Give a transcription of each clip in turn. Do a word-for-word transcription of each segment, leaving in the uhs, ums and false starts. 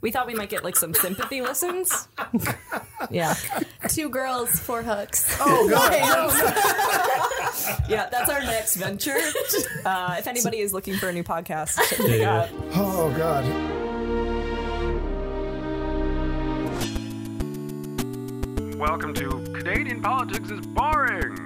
We thought we might get like some sympathy listens. Yeah. Two girls, four hooks. Oh, God. Yeah, that's our next venture. Uh, if anybody is looking for a new podcast, check it out. Oh, God. Welcome to Canadian Politics is Boring.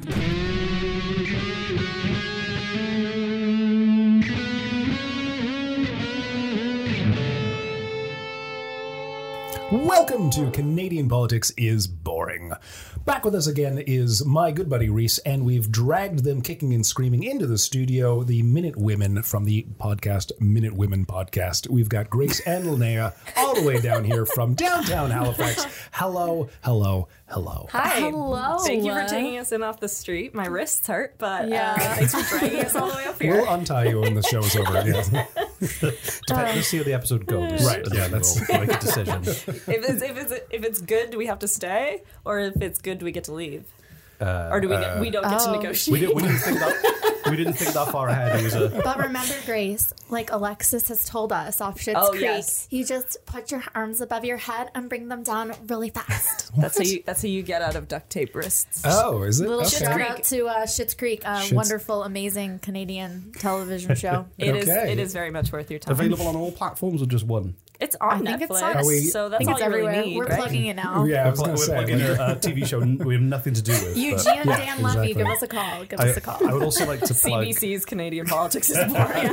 Welcome to Canadian Politics is Boring. Back with us again is my good buddy Reese, and we've dragged them kicking and screaming into the studio, the Minute Women from the podcast Minute Women Podcast. We've got Grace and Linnea all the way down here from downtown Halifax. Hello, hello, hello. Hi. Hello. Thank you for taking us in off the street. My wrists hurt, but Yeah. uh, thanks for dragging us all the way up here. We'll untie you when the show is over. Yeah. Depends, let's see how the episode goes. Right, yeah, that's- we'll make a decision. If it's if it's if it's good, do we have to stay, or if it's good, do we get to leave, uh, or do we uh, we don't get to oh. negotiate? We, did, we didn't think that. We didn't think that far ahead. It was a. But remember, Grace, like Alexis has told us off Schitt's Oh, Creek, yes. you just put your arms above your head and bring them down really fast. That's how you that's how you get out of duct tape wrists. Oh, is it? Little Okay. shout out to uh, Schitt's Creek, a Schitt's- wonderful, amazing Canadian television show. It is Okay. it is very much worth your time. Available on all platforms or just one? It's on I think Netflix, it's on- Are we- so I that's think all it's you everywhere. really need. We're right? plugging it now. Yeah, I was We're going to say. plugging a, a T V show we have nothing to do with. Eugene but and Dan love exactly. you. Give us a call. Give I, us a call. I would also like to plug. C B C's Canadian Politics is Boring.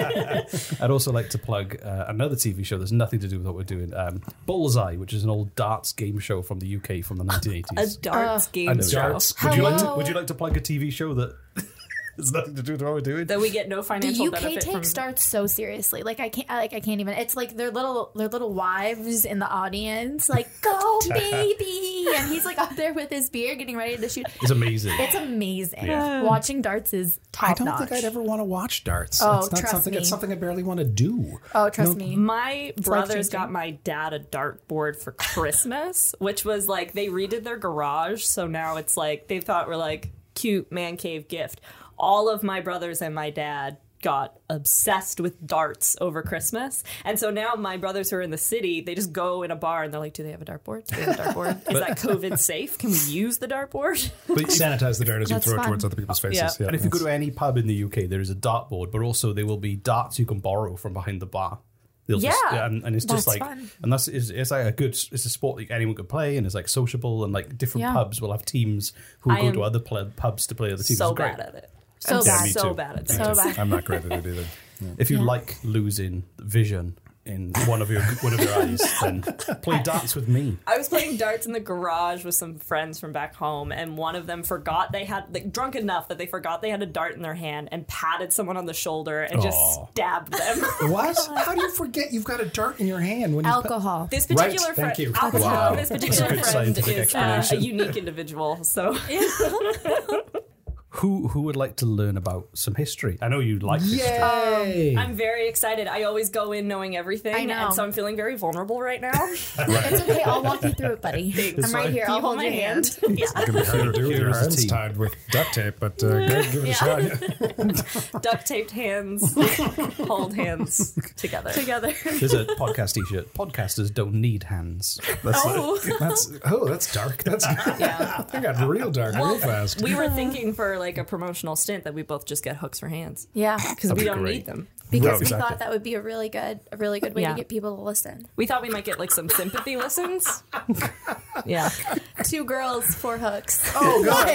I'd also like to plug uh, another T V show that's nothing to do with what we're doing. Um, Bullseye, which is an old darts game show from the U K from the nineteen A eighties. darts game And show darts. Would you like to? Hello. Would you like to plug a T V show that has nothing to do with what we're doing? that we get no The financial U K benefit from. takes darts so seriously. Like I can't. Like I can't even. It's like their little their little wives in the audience. Like go baby, and he's like up there with his beer, getting ready to shoot. It's amazing. It's amazing. Yeah. Watching darts is top I don't notch. think I'd ever want to watch darts. Oh, it's not trust something. me. It's something I barely want to do. Oh, trust me. My brothers life-changing. got my dad a dartboard for Christmas, which was like they redid their garage, so now it's like they thought were like cute man cave gift. All of my brothers and my dad got obsessed with darts over Christmas, and so now my brothers who are in the city, they just go in a bar and they're like, "Do they have a dartboard? Do they have a dartboard? Is that COVID safe? Can we use the dartboard?" But Sanitize the dart as you That's throw it fun. towards other people's faces. Yeah. Yeah, And if you go that's- to any pub in the U K, there is a dartboard, but also there will be darts you can borrow from behind the bar. They'll just- Yeah. and, and it's just That's like, fun. and that's it's, it's like a good, it's a sport that anyone could play, and it's like sociable, and like different Yeah. pubs will have teams who I go am to other pl- pubs to play other teams. So It's great. bad at it. So I'm bad. me So too. bad at So it. bad. I'm not great at it either. If you Yeah. like losing vision in one of your one of your eyes, then play darts with me. I was playing darts in the garage with some friends from back home, and one of them forgot they had, like, drunk enough that they forgot they had a dart in their hand and patted someone on the shoulder and just Aw. stabbed them. What? How do you forget you've got a dart in your hand when you Alcohol. This Right, particular thank friend, you. alcohol, Wow. this That's a particular good friend scientific is uh, a explanation. unique individual. So Who who would like to learn about some history? I know you like history. Yay! I'm very excited. I always go in knowing everything, I know. and so I'm feeling very vulnerable right now. It's okay. I'll walk you through it, buddy. I'm right here. Can I'll you hold my your hand. Yeah. It's gonna be hard to do with Here your is a hands team. tied with duct tape, but uh, go give it a shot. Duct taped hands, hold hands together. Together. There's a podcast t-shirt. Podcasters don't need hands. That's Oh. that's oh, that's dark. That's Yeah. I got real dark real fast. We were thinking for like a promotional stint that we both just get hooks for hands Yeah. because we be don't great. need them. Because Right, we exactly. thought that would be a really good, a really good way Yeah. to get people to listen. We thought we might get like some sympathy listens. Yeah. Two girls, four hooks. Oh God!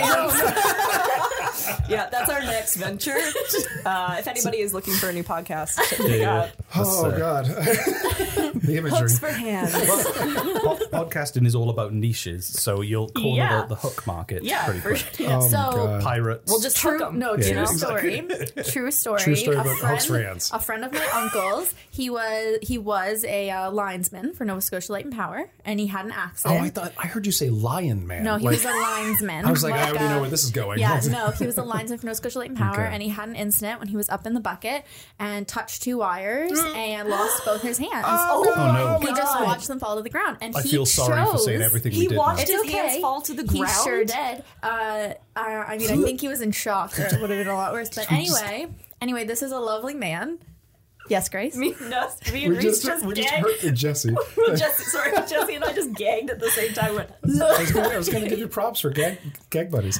Yeah, that's our next venture. Uh, if anybody is looking for a new podcast, check it Yeah. out. Oh uh, God! The imagery. Hooks for hands. Po- podcasting is all about niches, so you'll corner Yeah. the, the hook market Yeah, pretty for quick. sure. Oh my So- God! Pirates. We'll just hook True, 'em. no, Yeah, true exactly. story. True story. True story a about friend, hooks for hands. A friend of my uncle's. He was he was a uh, linesman for Nova Scotia Light and Power, and he had an Oh, accident. I thought I heard you say lion man. no, he Like, was a linesman. I was like, I already uh, know where this is going. Yeah, no, he was a linesman for Nova Scotia Light and Power, Okay. and he had an incident when he was up in the bucket and touched two wires and lost both his hands. Oh, no. He just God. watched them fall to the ground, and I he feel sorry for chose- saying everything we He did. watched It's his okay. hands fall to the He ground. sure did. Uh, I, I mean, I think he was in shock, which would have been a lot worse. But anyway, anyway, this is a lovely man Yes, Grace. Me, no, me and We Reese just, just, we just gagged. hurt Jesse. Jesse, sorry, Jesse and I just gagged at the same time. Went, I was gonna, I was gonna give you props for gag, gag buddies.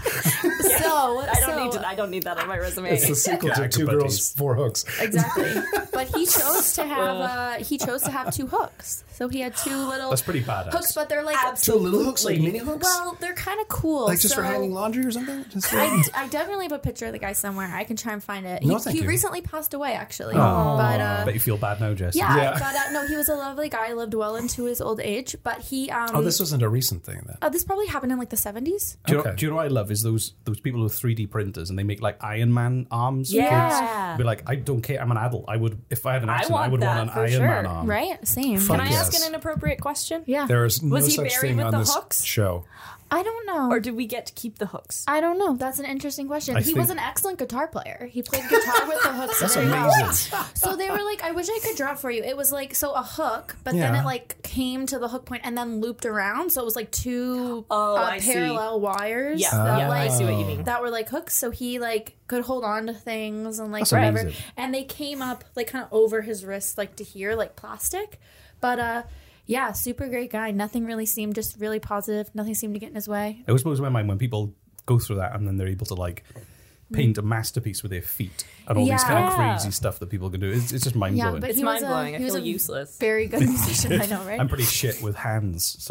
So I don't so, need to. I don't need that on my resume. It's the sequel to Gag Two buddies. Girls, Four Hooks. Exactly. But he chose to have uh, he chose to have two hooks. So he had two little That's pretty badass. hooks, but they're like Two little hooks, like mini hooks? well, they're kind of cool. Like just so for hanging laundry or something? Just I, I definitely have a picture of the guy somewhere. I can try and find it. No, he thank he you. recently passed away, actually. Oh. But uh, Bet you feel bad now, Jesse. yeah, Yeah. but uh, no, he was a lovely guy. Lived well into his old age. But he um oh, this wasn't a recent thing then. uh, this probably happened in like the seventies. Do you, know, Okay. do you know what I love is those those people with three D printers and they make like Iron Man arms for Yeah. kids. Be like, I don't care. I'm an adult. I would if I had an I accident, I, want would that want an for Iron sure. Man arm. Right? Same. Fuck Can I yes. ask an inappropriate question? Yeah. There is no Was he such buried thing with on the this hooks? show. I don't know. Or did we get to keep the hooks? I don't know. That's an interesting question. I he was think- an excellent guitar player. He played guitar with the hooks. That's very well. amazing. So they were like, I wish I could draw it for you. It was like, so a hook, but then Yeah. it like came to the hook point and then looped around. So it was like two Oh, uh, I see. parallel wires. Yeah, that, yeah, like, I see what you mean. that were like hooks. So he like could hold on to things and like That's whatever. amazing. And they came up like kind of over his wrist, like to here, like plastic. But uh, yeah, super great guy. Nothing really seemed just really positive. Nothing seemed to get in his way. It always blows my mind when people go through that and then they're able to like paint a masterpiece with their feet and all these kind of Yeah. crazy stuff that people can do. It's, it's just mind Yeah, blowing. but It's he was mind blowing. a- I he was feel a useless. Very good musician, I know, right? I'm pretty shit with hands, so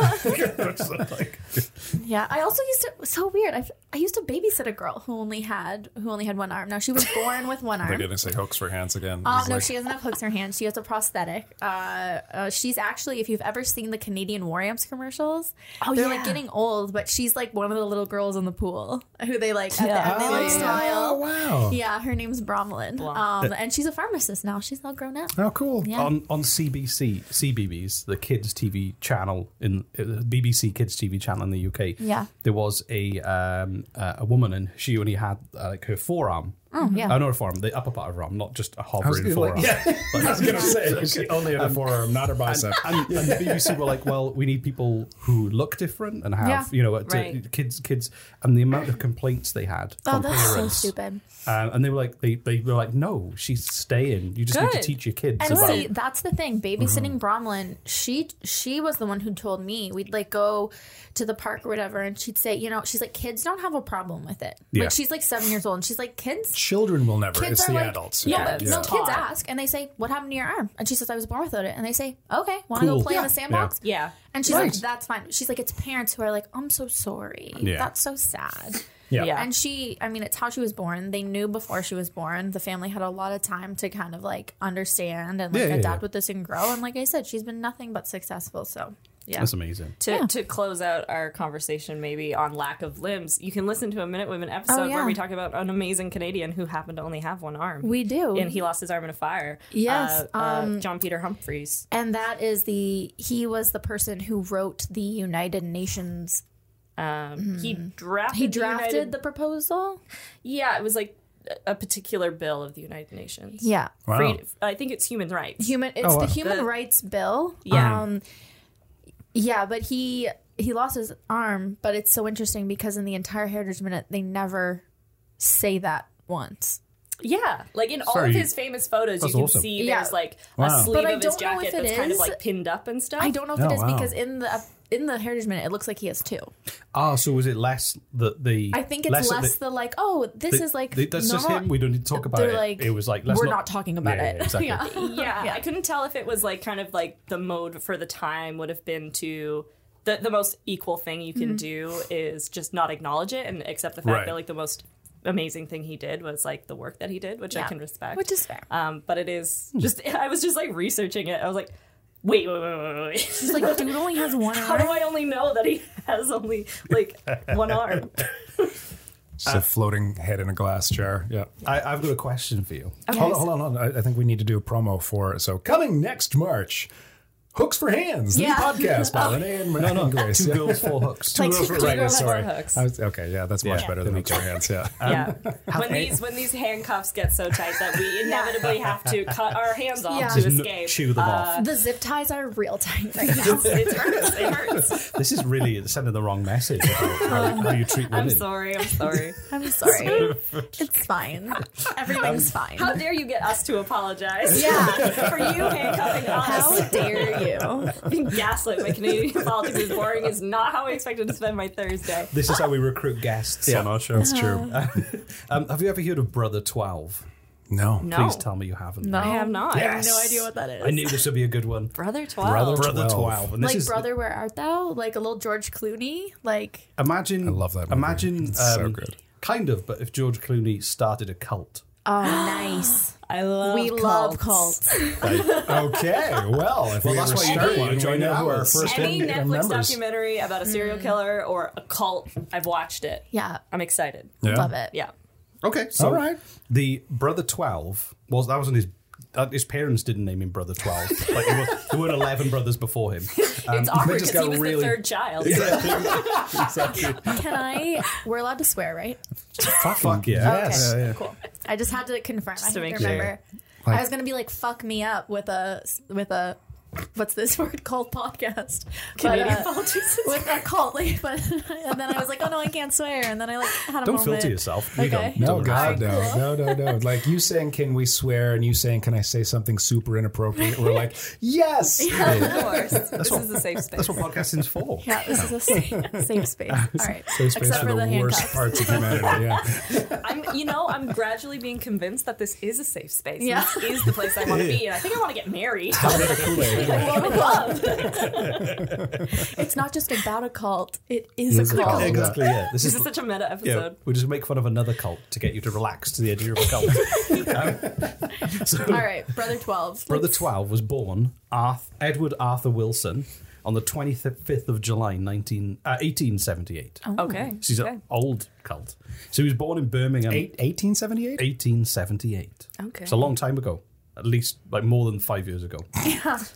It's like- Yeah, I also used to. So weird. I, I used to babysit a girl who only had who only had one arm. Now she was born with one They're arm. gonna say hooks for hands again. Uh, It's no, like- she doesn't have hooks in her hands. She has a prosthetic. Uh, uh, she's actually, if you've ever seen the Canadian War Amps commercials, Oh, they're yeah. like getting old, but she's like one of the little girls in the pool who they like at Yeah. the end they like Oh, smile. wow. Yeah, her name's Bromlin. Blom. Um, and she's a pharmacist now. She's all grown up. Oh, cool. Yeah. on on C B C, C B Bs, the kids T V channel in uh, B B C Kids T V channel in the U K. Yeah. there was a um, uh, a woman and she only had uh, like her forearm. Oh, yeah. Oh, not her forearm, the upper part of her arm, not just a I was hovering gonna, forearm. like, yeah. I was gonna say she only had a forearm, not her bicep. And, and the B B C were like, well, we need people who look different and have, Yeah. you know, to, Right. kids, kids, and the amount of complaints they had Oh, from that's so parents. stupid. Um, and they were like, they, they were like, no, she's staying. You just need to Good. teach your kids And about. see, that's the thing. Babysitting Mm-hmm. Bromlin, she she was the one who told me we'd like go to the park or whatever, and she'd say, you know, she's like, kids don't have a problem with it. Yeah. Like she's like seven years old, and she's like, kids. Children will never. Kids It's are the like, adults. Yeah, Yeah, no, it's kids taught. ask, and they say, "What happened to your arm?" And she says, "I was born without it." And they say, "Okay, want to Cool. go play in Yeah. the sandbox?" Yeah. And she's Right. like, "That's fine." She's like, "It's parents who are like, I'm so sorry. Yeah. That's so sad." Yeah. Yeah. And she, I mean, it's how she was born. They knew before she was born. The family had a lot of time to kind of like understand and like Yeah, yeah, adapt yeah. with this and grow. And like I said, she's been nothing but successful. So yeah. That's amazing. To, Yeah. to close out our conversation maybe on lack of limbs, you can listen to a Minute Women episode Oh, yeah. where we talk about an amazing Canadian who happened to only have one arm. We do. And he lost his arm in a fire. Yes, Uh, uh, um, John Peter Humphreys. And that is the, he was the person who wrote the United Nations. Um, He drafted He the drafted United- the proposal. Yeah, it was like a particular bill of the United Nations. Yeah. Wow. Freed- I think it's human rights. Human, it's Oh, wow. the Human The- Rights Bill. Yeah. Um, yeah, but he, he lost his arm, but it's so interesting because in the entire Heritage Minute, they never say that once. Yeah, like in all Sorry. of his famous photos, That's you can awesome. see Yeah. there's like Wow. a sleeve But I of his don't know jacket if it that's kind of is. like pinned up and stuff. I don't know if Oh, it is wow. because in the in the Heritage Minute, it looks like he has two. Ah, so was it less that the? I think it's less, that the like, oh, this the- is like the- that's just normal. him. We don't need to talk about They're it. like, it was like let's we're not, not talking about Yeah, it. yeah, exactly. yeah. yeah, I couldn't tell if it was like kind of like the mode for the time would have been to the the most equal thing you Mm-hmm. can do is just not acknowledge it and accept the fact Right. that like the most amazing thing he did was like the work that he did, which I Yeah. can respect. Which is fair. Um, but it is just I was just like researching it. I was like, wait, wait, wait, wait, wait. He's like, dude only has one How do arm. I only know that he has only like one arm? Just a floating head in a glass jar. Yeah. I, I've got a question for you. Hold on, hold on, hold on. I, I think we need to do a promo for so coming next March. Hooks for Hands, Yeah. the podcast by Renee and, No, no, and Grace. two Yeah. girls, four hooks. Two Like girls for two right, girls, sorry. four hooks. I was, okay, yeah, that's much Yeah, better there than we Hooks for Hands. Yeah. Yeah. when these when these handcuffs get so tight that we inevitably have to cut our hands off Yeah. to Just n- escape. chew them off. The zip ties are real tight right now. It hurts. It hurts. This is really sending the wrong message about how, how you treat women. I'm sorry. I'm sorry. I'm sorry. It's fine. Everything's fine. How dare you get us to apologize? Yeah. For you handcuffing How us. dare you? Being gaslit by Canadian politics is boring is not how I expected to spend my Thursday. This is how we recruit guests Yeah, on our show. that's true. Um, have you ever heard of Brother twelve? No. No. Please tell me you haven't. No. I have not. I have no idea what that is. I knew this would be a good one. Brother twelve. Brother Brother twelve. twelve. And this Like, is brother, where art thou? Like a little George Clooney? Like, imagine. I love that movie. Imagine. It's so um, good. Kind of, but if George Clooney started a cult. oh, nice. I love We love cults. Okay, well, if Well, we that's ever why you start do one, it. join We in know our our first Any one. Netflix members. documentary about a serial killer or a cult, I've watched it. Yeah. I'm excited. Yeah. Love it. Yeah. Okay, so All right. the Brother twelve was that wasn't his. Uh, his parents didn't name him Brother twelve. Like there were, there were eleven brothers before him. It's awkward just because he got was really- the third child. Exactly. Can I? We're allowed to swear, right? Fuck yeah. Yes. Yeah, yeah. Cool. I just had to confirm. I to had to make remember. Like- I was gonna be like, "Fuck me up" with a with a. What's this word called? Podcast. Canadian But, uh, politics. with a cult, like, but and then I was like, "Oh no, I can't swear," and then I like had a Don't moment. filter yourself. We Okay. don't. No, don't God, Alright, no, no, no, no. Like you saying, can we swear? And you saying, can I say something super inappropriate? We're like, yes. Of course. This is a safe space. That's what podcasting's for. Yeah, this is a safe, safe space. All right, Safe space except for for the, the worst handcuffs. parts of humanity. Yeah. I'm, you know, I'm gradually being convinced that this is a safe space. Yeah. This is the place I want to be. And I think I want to get married. Love. It's not just about a cult; it is a cult. Exactly. Yeah. This This is is such a meta yeah. episode. We just make fun of another cult to get you to relax to the idea of a cult. Um, so, All right, brother twelve. Brother twelve was born Arth- Edward Arthur Wilson on the twenty-fifth of July, nineteen, uh, eighteen seventy-eight. Okay. She's okay. an old cult. So he was born in Birmingham, Eight, eighteen seventy-eight? eighteen seventy-eight. Okay. It's a long time ago. At least like more than five years ago. It,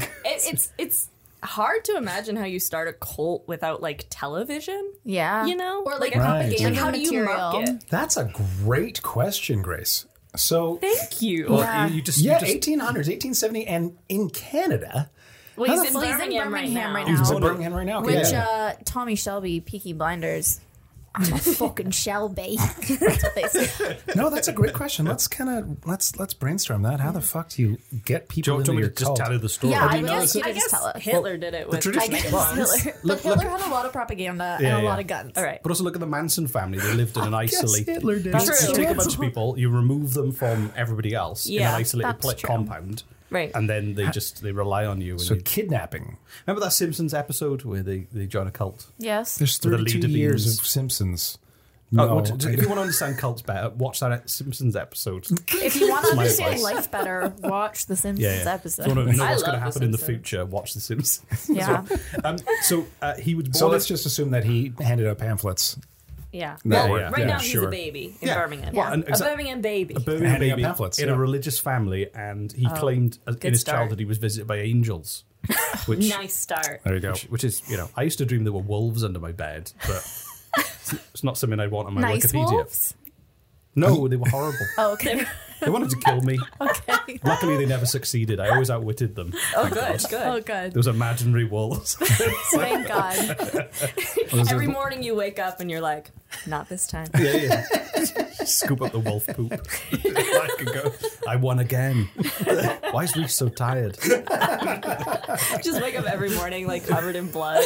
it's it's hard to imagine how you start a cult without like television. Yeah, You know? or like Like, propaganda like, how do you material. mark it? That's a great question, Grace. So, Thank you. Well, Yeah. you, you just, yeah, you just eighteen hundreds, eighteen seventy, and in Canada. well, he's in Well, he's in Birmingham, Birmingham right right now. now. He's in Birmingham right now. Which yeah. uh, Tommy Shelby, Peaky Blinders. I'm a fucking Shelby. That's what they say. No, that's a great question. Let's kind of let's let's brainstorm that. How the fuck do you get people do you into want me your to just cult? tell you the story? Yeah, do I you know guess it's you a- I could just guess tell us. Hitler did it with tradition- I guess Well, Hitler, but look- Hitler look- had a lot of propaganda Yeah, and a yeah. lot of guns. All right. But also look at the Manson family. They lived in an isolated. Hitler did. That's You true. take a bunch of people, you remove them from everybody else in Yeah, an isolated that's pla- true. compound, Right. and then they just they rely on you. And So you- kidnapping. remember that Simpsons episode where they, they join a cult? Yes. There's The thirty-two leader years beans. of Simpsons. Oh, No, what- if you want to understand cults better, watch that Simpsons episode. If you want to my understand advice. life better, watch the Simpsons Yeah, yeah. episode. If you want to know I what's going to love The happen in the Simpsons. future, watch The Simpsons. Yeah. um, so uh, he was born. so in- let's just assume that he handed out pamphlets. Yeah. No, well, yeah, right yeah, now he's sure. a baby in Yeah. Birmingham. Well, and a exa- Birmingham baby. a Birmingham Handing out baby pamphlets, in yeah. a religious family, and he claimed uh, in good his start. childhood he was visited by angels, which Nice start. There you go. which, which is, you know, I used to dream there were wolves under my bed, but it's, it's not something I want on my Nice Wikipedia. wolves. No, they were horrible. Oh, okay. They wanted to kill me. okay. Luckily, they never succeeded. I always outwitted them. Oh, good, good. Oh, good. Those imaginary wolves. Thank God. Every morning you wake up and you're like, not this time. yeah, yeah. Scoop up the wolf poop. I can go. I won again. Why is Reese so tired? Just wake up every morning like covered in blood.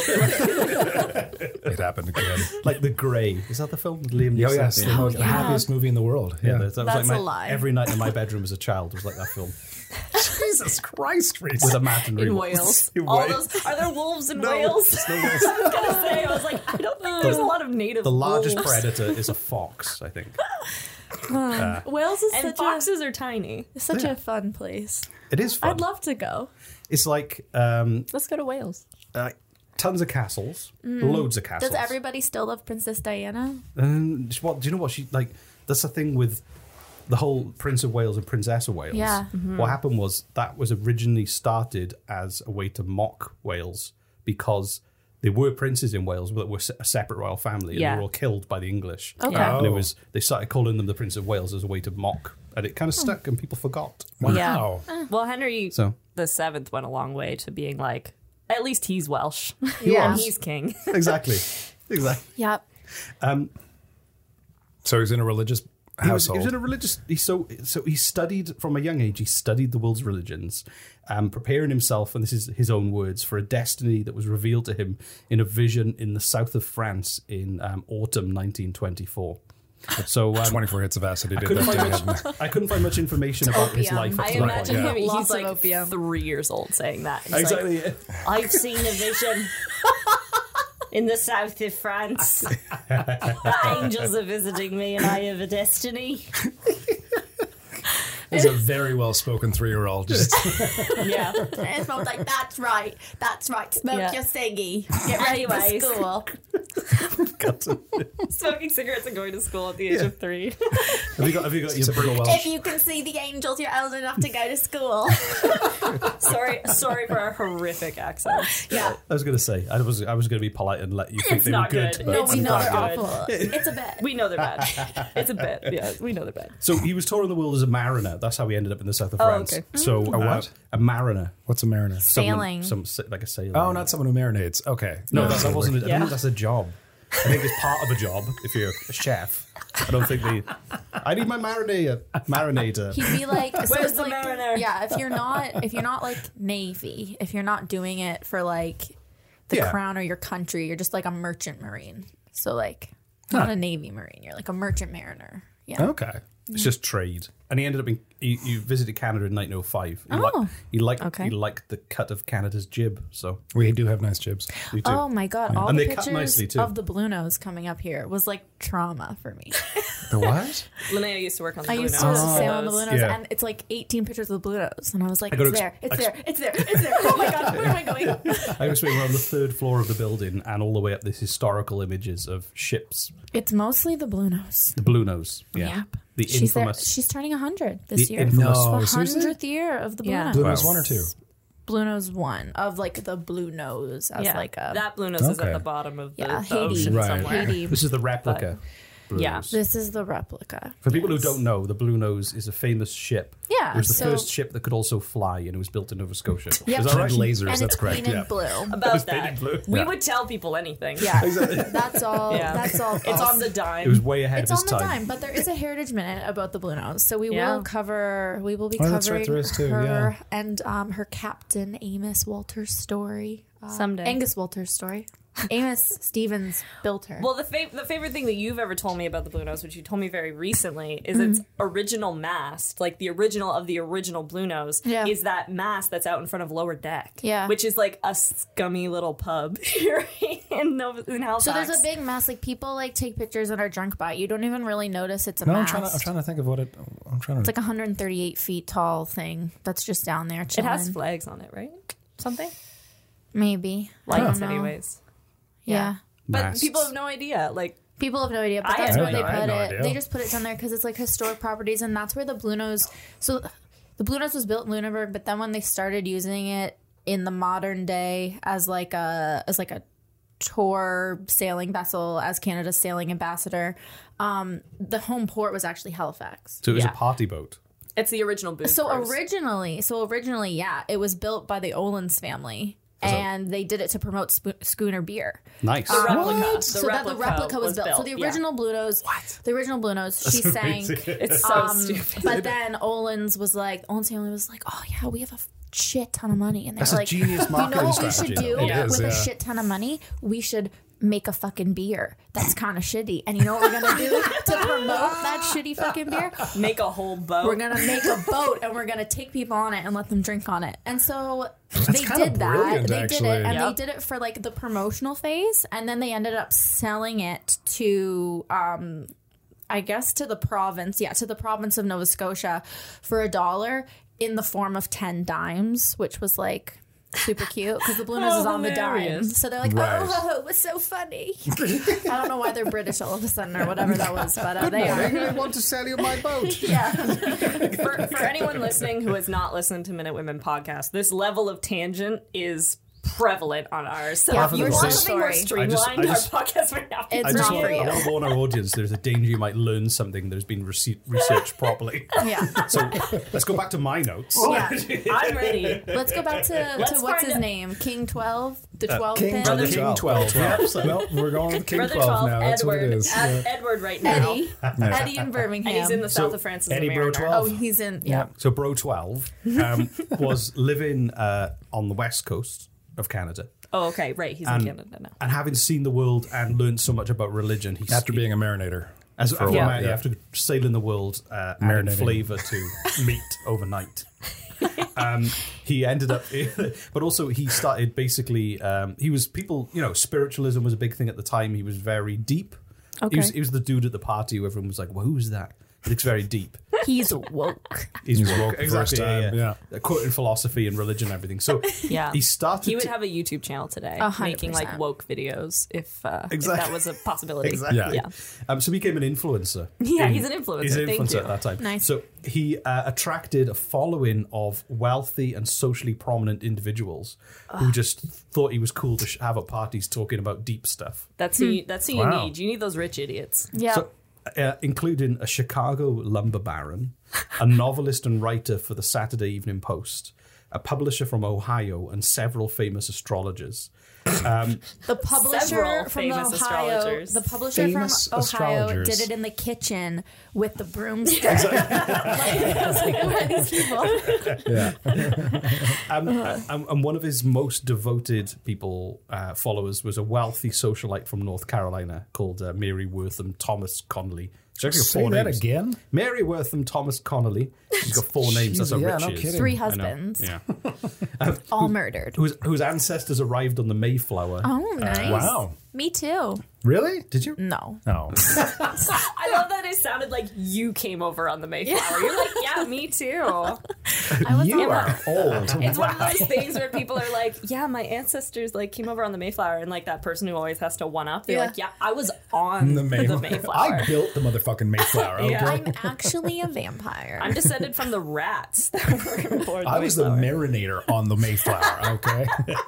It happened again. Like The Grey. Is that the film with Liam Oh Neeson? yes, the Yeah. most yeah. happiest movie in the world. Yeah, Yeah. that, that was That's like a my, lie. every night in my bedroom as a child was like that film Jesus Christ, Reese. with imaginary In wolves. Wales. In All Wales. those are there wolves in No, Wales? it's no wolves. I was gonna say, I was like, I don't think there's a lot of native The largest wolves. predator is a fox, I think. Wales is And such foxes are tiny. a such a fun place. It is fun. I'd love to go. It's like um, Let's go to Wales. uh, tons of castles, loads of castles. Does everybody still love Princess Diana? Um, just what do you know? What she like? That's the thing with the whole Prince of Wales and Princess of Wales. Yeah. What happened was that was originally started as a way to mock Wales because they were princes in Wales that were a separate royal family and Yeah. they were all killed by the English. Okay. Yeah. And it Oh. was they started calling them the Prince of Wales as a way to mock, and it kind of stuck and people forgot. Wow. Yeah. Well, Henry So the Seventh went a long way to being like, at least he's Welsh. Yeah. And he's king. exactly, exactly. Yep. So he's in a religious He was, household. he was in a religious. He so so he studied from a young age. He studied the world's religions, um, preparing himself, and this is his own words, for a destiny that was revealed to him in a vision in the south of France in um, autumn nineteen twenty-four. So um, twenty-four hits of acid. He did couldn't that find day, much, didn't I couldn't find much information about his opium. life. Up I to that imagine point. him, he's Lots of like opium. three years old saying that. He's Exactly. like, I've seen a vision in the south of France. The angels are visiting me and I have a destiny. He's a very well-spoken three-year-old. Just Yeah. And Mom's like, that's right, that's right. Smoke Yeah. your ciggy. Get ready Anyways. for school. Smoking cigarettes and going to school at the age of three. Have you got? Have you got your typical book? Welsh. If you can see the angels, you're old enough to go to school. sorry sorry for our horrific accents. Yeah. I was going to say I was I was going to be polite and let you think It's they not were good. good. but No, It's we know not they're good. awful. It's a bit. We know they're bad. It's a bit. Yeah, we know they're bad. So he was touring the world as a mariner. That's how he ended up in the south of Oh, France. okay. So A what? uh, a mariner. what's a mariner? Sailing. Someone, some like a sailor. Oh, not someone who marinates. Okay. no, that, that wasn't. A, I Yeah. think that's a job. I think it's part of a job if you're a chef. I don't think they. I need my marinator. Marinator. He'd be like, so Where's it's the like, mariner? Yeah, if you're not, if you're not like Navy, if you're not doing it for like the Yeah. crown or your country, you're just like a merchant marine. So like, not a Navy marine, you're like a merchant mariner. Yeah. Okay. It's just trade. And he ended up in. He, he visited Canada in nineteen oh five. He, Oh. liked, he liked. Okay. He liked the cut of Canada's jib. So We do have nice jibs. we do. Oh my god! All And the they cut pictures nicely, too. of the Blue Nose coming up here was like trauma for me. The what? Linnea used to work on the I Blue used to Nose. sail on the Blue Nose, Yeah. and it's like eighteen pictures of the Blue Nose, and I was like, I gotta "It's ex- there, it's ex- there, it's there, it's there!" Oh my god, where am I going? I was we're on the third floor of the building and all the way up this historical images of ships. It's mostly the Blue Nose. The Blue Nose. Yeah. Yep. The She's there. infamous. She's turning a hundred this The year. infamous- No, the seriously? hundredth year of the Blue Yeah. Nose. Blue Nose one or two? Blue Nose one of like the Blue Nose as Yeah, like a that Blue Nose is Okay. at the bottom of the, Yeah, the Haiti. ocean Right. somewhere. Haiti. This is the replica. Blue Yeah. Nose. This is the replica. For people Yes. who don't know, the Blue Nose is a famous ship. Yeah, It was the so- first ship that could also fly, and it was built in Nova Scotia. Yep. Is that right? Lasers, and that's it's correct. painted Yeah. blue. About It's that. painted blue. We Yeah. would tell people anything. Yeah, that's all. Yeah. That's all. It's false. on the dime. It was way ahead It's of on its the time. dime, but there is a heritage minute about the Blue Nose, so we Yeah. will cover. We will be Oh, covering that's right, there is too, her and um, her captain Amos Walter's story. Uh, Someday. Angus Walter's story. Amos Stevens built her. Well, the fav- the favorite thing that you've ever told me about the Blue Nose, which you told me very recently, is its original mast, like the original of the original Blue Nose, Yeah. is that mast that's out in front of Lower Deck. Yeah. Which is like a scummy little pub here in, Nova- in Halifax. So there's a big mast. Like people like take pictures and are drunk by it. You don't even really notice it's a No, I'm mast. trying, to, I'm trying to think of what it. I'm trying to. It's like a one hundred thirty-eight feet tall thing that's just down there It chilling. has flags on it, right? Something? Maybe. I Lights, don't know. anyways. Yeah. But Masts. people have no idea. Like, People have no idea, but I that's had where no they idea. I put had no it. idea. They just put it down there because it's like historic properties, and that's where the Blue Nose. So the Blue Nose was built in Lunenburg, but then when they started using it in the modern day as like a as like a tour sailing vessel, as Canada's sailing ambassador, um, the home port was actually Halifax. So it was Yeah. a party boat. it's the original booze So cruise. originally, so originally, yeah, it was built by the Olins family. And they did it to promote sp- schooner beer. Nice. The replica. The so that the replica was, built. So the yeah. original Blue Nose, the original Blue Nose, she sank. It's so Um, stupid. but then Olins was like, Olins family was like, oh yeah, we have a shit ton of money, and they're That's a like, genius you know marketing what we should strategy, do though. It is, with yeah. a shit ton of money? We should make a fucking beer that's kind of shitty. And you know what we're gonna do to promote that shitty fucking beer? Make a whole boat. We're gonna make a boat and we're gonna take people on it and let them drink on it. And so they kinda did that. brilliant, They actually. did it, and Yep. they did it for like the promotional phase, and then they ended up selling it to, um, I guess, to the province. Yeah, to the province of Nova Scotia for a dollar in the form of ten dimes, which was like super cute because the Blue Nose Oh, is on the dime. hilarious. So they're like, Right. oh, it was so funny. I don't know why they're British all of a sudden or whatever that was, but uh, they are. I want to sell you my boat. Yeah. for, for anyone listening who has not listened to Minute Women podcast, this level of tangent is prevalent on ours. So Yeah, if you for want sure. something more I just- streamlined, I just- our podcast might not be It's I just not want, for I you. want to warn our audience there's a danger you might learn something that's been rece- researched properly. Yeah. So let's go back to my notes. Yeah. I'm ready. Let's go back to, to Let's what's find his out- name? King twelve? The twelve King, pin? Brother King twelve. twelve. Yeah. Well, we're going with King Brother twelve twelve, now. That's Edward. what it is. Ed- Yeah. Edward right now. Eddie. Eddie in Birmingham. And he's in the south So, of France as Eddie a Bro mariner. twelve. Oh, he's in. Yeah. So Bro twelve um, was living uh, on the west coast of Canada. Oh, okay, right. He's And, in Canada now. and having seen the world and learned so much about religion, he's After being a marinator. as, for a after, while, yeah. yeah. after sailing the world, uh, adding Marinating. flavour to meat overnight. um, he ended up, but also he started basically. Um, he was people, you know, spiritualism was a big thing at the time. He was very deep. Okay. He was, he was the dude at the party who everyone was like, "Well, who's that?" He looks very deep. He's woke. He's, He's woke, woke the first exactly. time, yeah, yeah. Quoting philosophy and religion and everything. So Yeah. he started. He would to- have a YouTube channel today A hundred making like percent. woke videos if, uh, if Exactly. that was a possibility. Exactly. Yeah. Yeah. Um, so he became an influencer. Yeah, in- he's an influencer. He's an Thank influencer you. at that time. Nice. So he uh, attracted a following of wealthy and socially prominent individuals who just thought he was cool to sh- have at parties talking about deep stuff. That's who you, that's who Wow. you need. You need those rich idiots. Yeah. So, uh, including a Chicago lumber baron, a novelist and writer for the Saturday Evening Post, a publisher from Ohio, and several famous astrologers. Um, The publisher Several from famous Ohio, astrologers. the publisher Famous from Ohio astrologers. did it in the kitchen with the broomstick. Like, I was like, who are these people? Yeah. Um, and, and one of his most devoted people uh, followers was a wealthy socialite from North Carolina called uh, Mary Wortham Thomas Connolly. She's actually got Say four that names. again? Mary Wortham Thomas Connolly. She's got four names. That's how yeah, rich no she is. kidding. Three I know. husbands, Yeah. all murdered. Whose, whose ancestors arrived on the Mayflower. Oh, nice. Wow. Me too. Really? Did you? No. No. I love that it sounded like you came over on the Mayflower. You're like, yeah, me too. I was You on are old. It's one of those things where people are like, yeah, my ancestors like came over on the Mayflower, and like that person who always has to one up, they're Yeah. like, yeah, I was on The, the, May- Mayflower. I built the motherfucking Mayflower, okay? Yeah. I'm actually a vampire. I'm descended from the rats that were aboard the I was the Mayflower. marinator on the Mayflower, okay?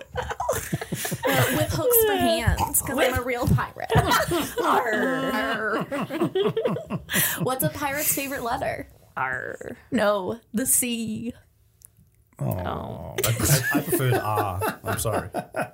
with hooks for hands because I'm a real pirate. Arr. What's a pirate's favorite letter? Arr. No, the C. Oh. I, I, I preferred R. I'm sorry.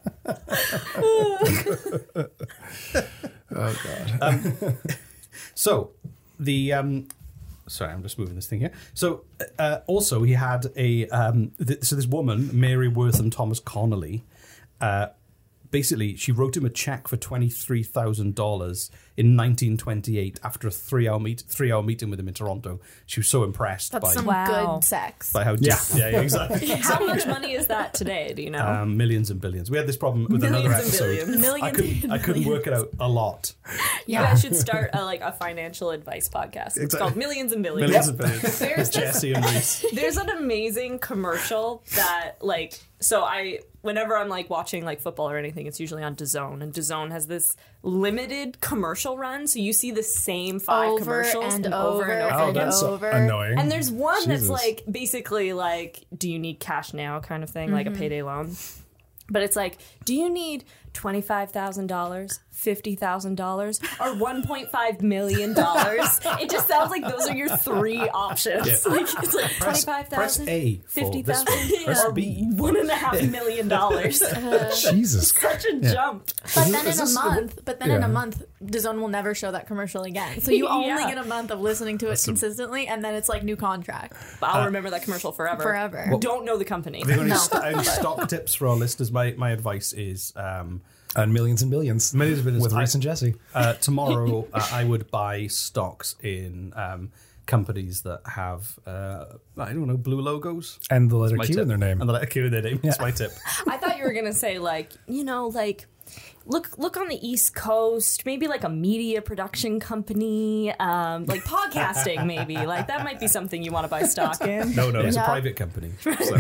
Oh, God. So the um, sorry, I'm just moving this thing here. So uh, also he had a um, th- so this woman Mary Wortham Thomas Connolly. Uh, Basically, she wrote him a check for twenty-three thousand dollars in nineteen twenty-eight after a three-hour meet three-hour meeting with him in Toronto. She was so impressed That's by some Wow. good sex. by how Yeah. yeah, yeah, exactly. How much money is that today? Do you know? Um, millions and billions. We had this problem with Millions another and episode. billions. I Millions couldn't, and I couldn't work it out a lot. you guys should start a, like a financial advice podcast. It's Exactly. called Millions and Billions. Millions and billions. There's this Jesse and Reese. There's an amazing commercial that like so I whenever I'm like watching like football or anything, it's usually on DAZN, and DAZN has this limited commercial run, so you see the same five Over commercials and and over over and over Oh, again. that's so over. annoying. And there's one Jesus. that's like basically like, do you need cash now kind of thing, like a payday loan. But it's like, do you need twenty-five thousand dollars, fifty thousand dollars, or one point five million dollars? It just sounds like those are your three options. Yeah. Like, it's like Press, twenty-five press thousand, A for fifty this thousand, one. Press or B. one and a half million dollars. Jesus Such a jump. But Is then this- in a is this- month, but then in yeah. a month, DAZN will never show that commercial again. So you only Yeah. get a month of listening to it consistently, and then it's like new contract But I'll remember that commercial forever. forever. Don't know the company. Have you got any, No. st- any stock tips for our listeners? My my advice is um, And millions and billions. Millions and billions. With I- Reese and Jesse. uh, tomorrow uh, I would buy stocks in um, companies that have uh, I don't know blue logos. And the letter My Q tip. in their name. And the letter Q in their name. That's my tip. I thought you were gonna say like, you know, like look look on the East Coast, maybe like a media production company, um, like podcasting, maybe like that might be something you want to buy stock in. No, no, it's Yeah. a private company. So.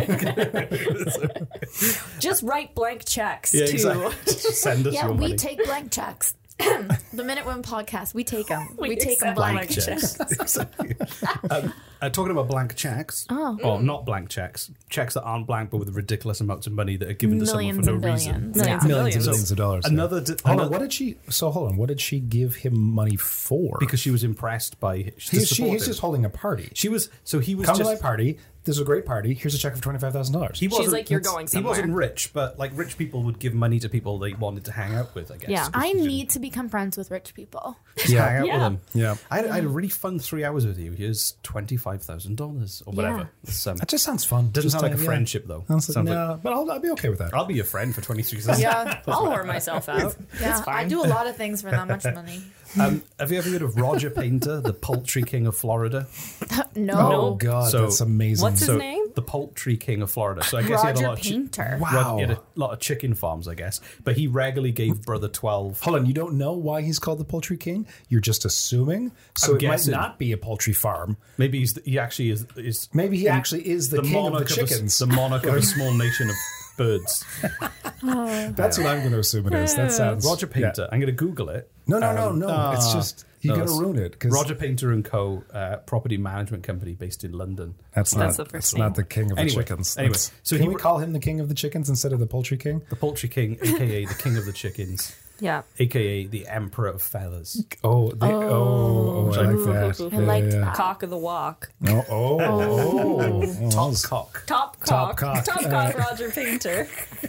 Just write blank checks Yeah, to. exactly. Just send us Yeah, your we money. take blank checks. The Minute Women podcast, we take them. We, We take them accept blank. blank checks. Exactly. um, uh, talking about blank checks, Oh. or not blank checks, checks that aren't blank but with ridiculous amounts of money that are given to someone Millions for no and reason. billions. Millions Yeah. and Millions and billions. millions of dollars. yeah. Another, di- Hold on, another what did she? So hold on, what did she give him money for? because she was impressed by to he's, she, support he's him. just holding a party. She was so he was Come just to my party. This is a great party. Here's a check of twenty five thousand dollars. he wasn't, like, "You're that's- going He somewhere." wasn't rich, but like rich people would give money to people they wanted to hang out with. I guess. Yeah. I need to become friends with rich people. Just hang out Yeah. with them. Yeah. I had, I had a really fun three hours with you. Here's twenty five thousand dollars or whatever. Yeah. It's, um, That just sounds fun. doesn't Just, sound like uh, a yeah. friendship though. Sounds Sounds like, like- no, but I'll, I'll be okay with that. I'll be your friend for twenty three thousand. Yeah, I'll whore myself out. yeah. I do a lot of things for that much money. Um, have you ever heard of Roger Painter, the poultry king of Florida? No, Oh God, So- that's amazing. What's his So, name? the poultry king of Florida. So I guess he had a Roger lot of chi- Painter. Wow. Rod- he had a lot of chicken farms, I guess. But he regularly gave Brother twelve. Hold on, you don't know why he's called the Poultry King? You're just assuming. So I'm it guessing. might not be a poultry farm. Maybe he's the, he actually is. is Maybe he actually is the, king of the monarch a s- chickens. the monarch of a small nation of birds. That's what I'm going to assume it is. That sounds Roger Painter. Yeah. I'm going to Google it. No, no, no, Um, no. it's ah, just you're no, going to that's- ruin it because Roger Painter and Co. Uh, property management company based in London. that's not That's the first that's name. not the king of Anyway, the chickens. anyway, That's- so can he we were- call him the king of the chickens instead of the Poultry King? The poultry king, aka the king of the chickens, Yeah. aka the emperor of feathers. Oh, the, oh, oh, I like that. I liked yeah, that. Cock of the walk. yeah. Oh, oh, oh, oh, Top oh. cock. Top Top cock. cock. Top cock, Roger Painter.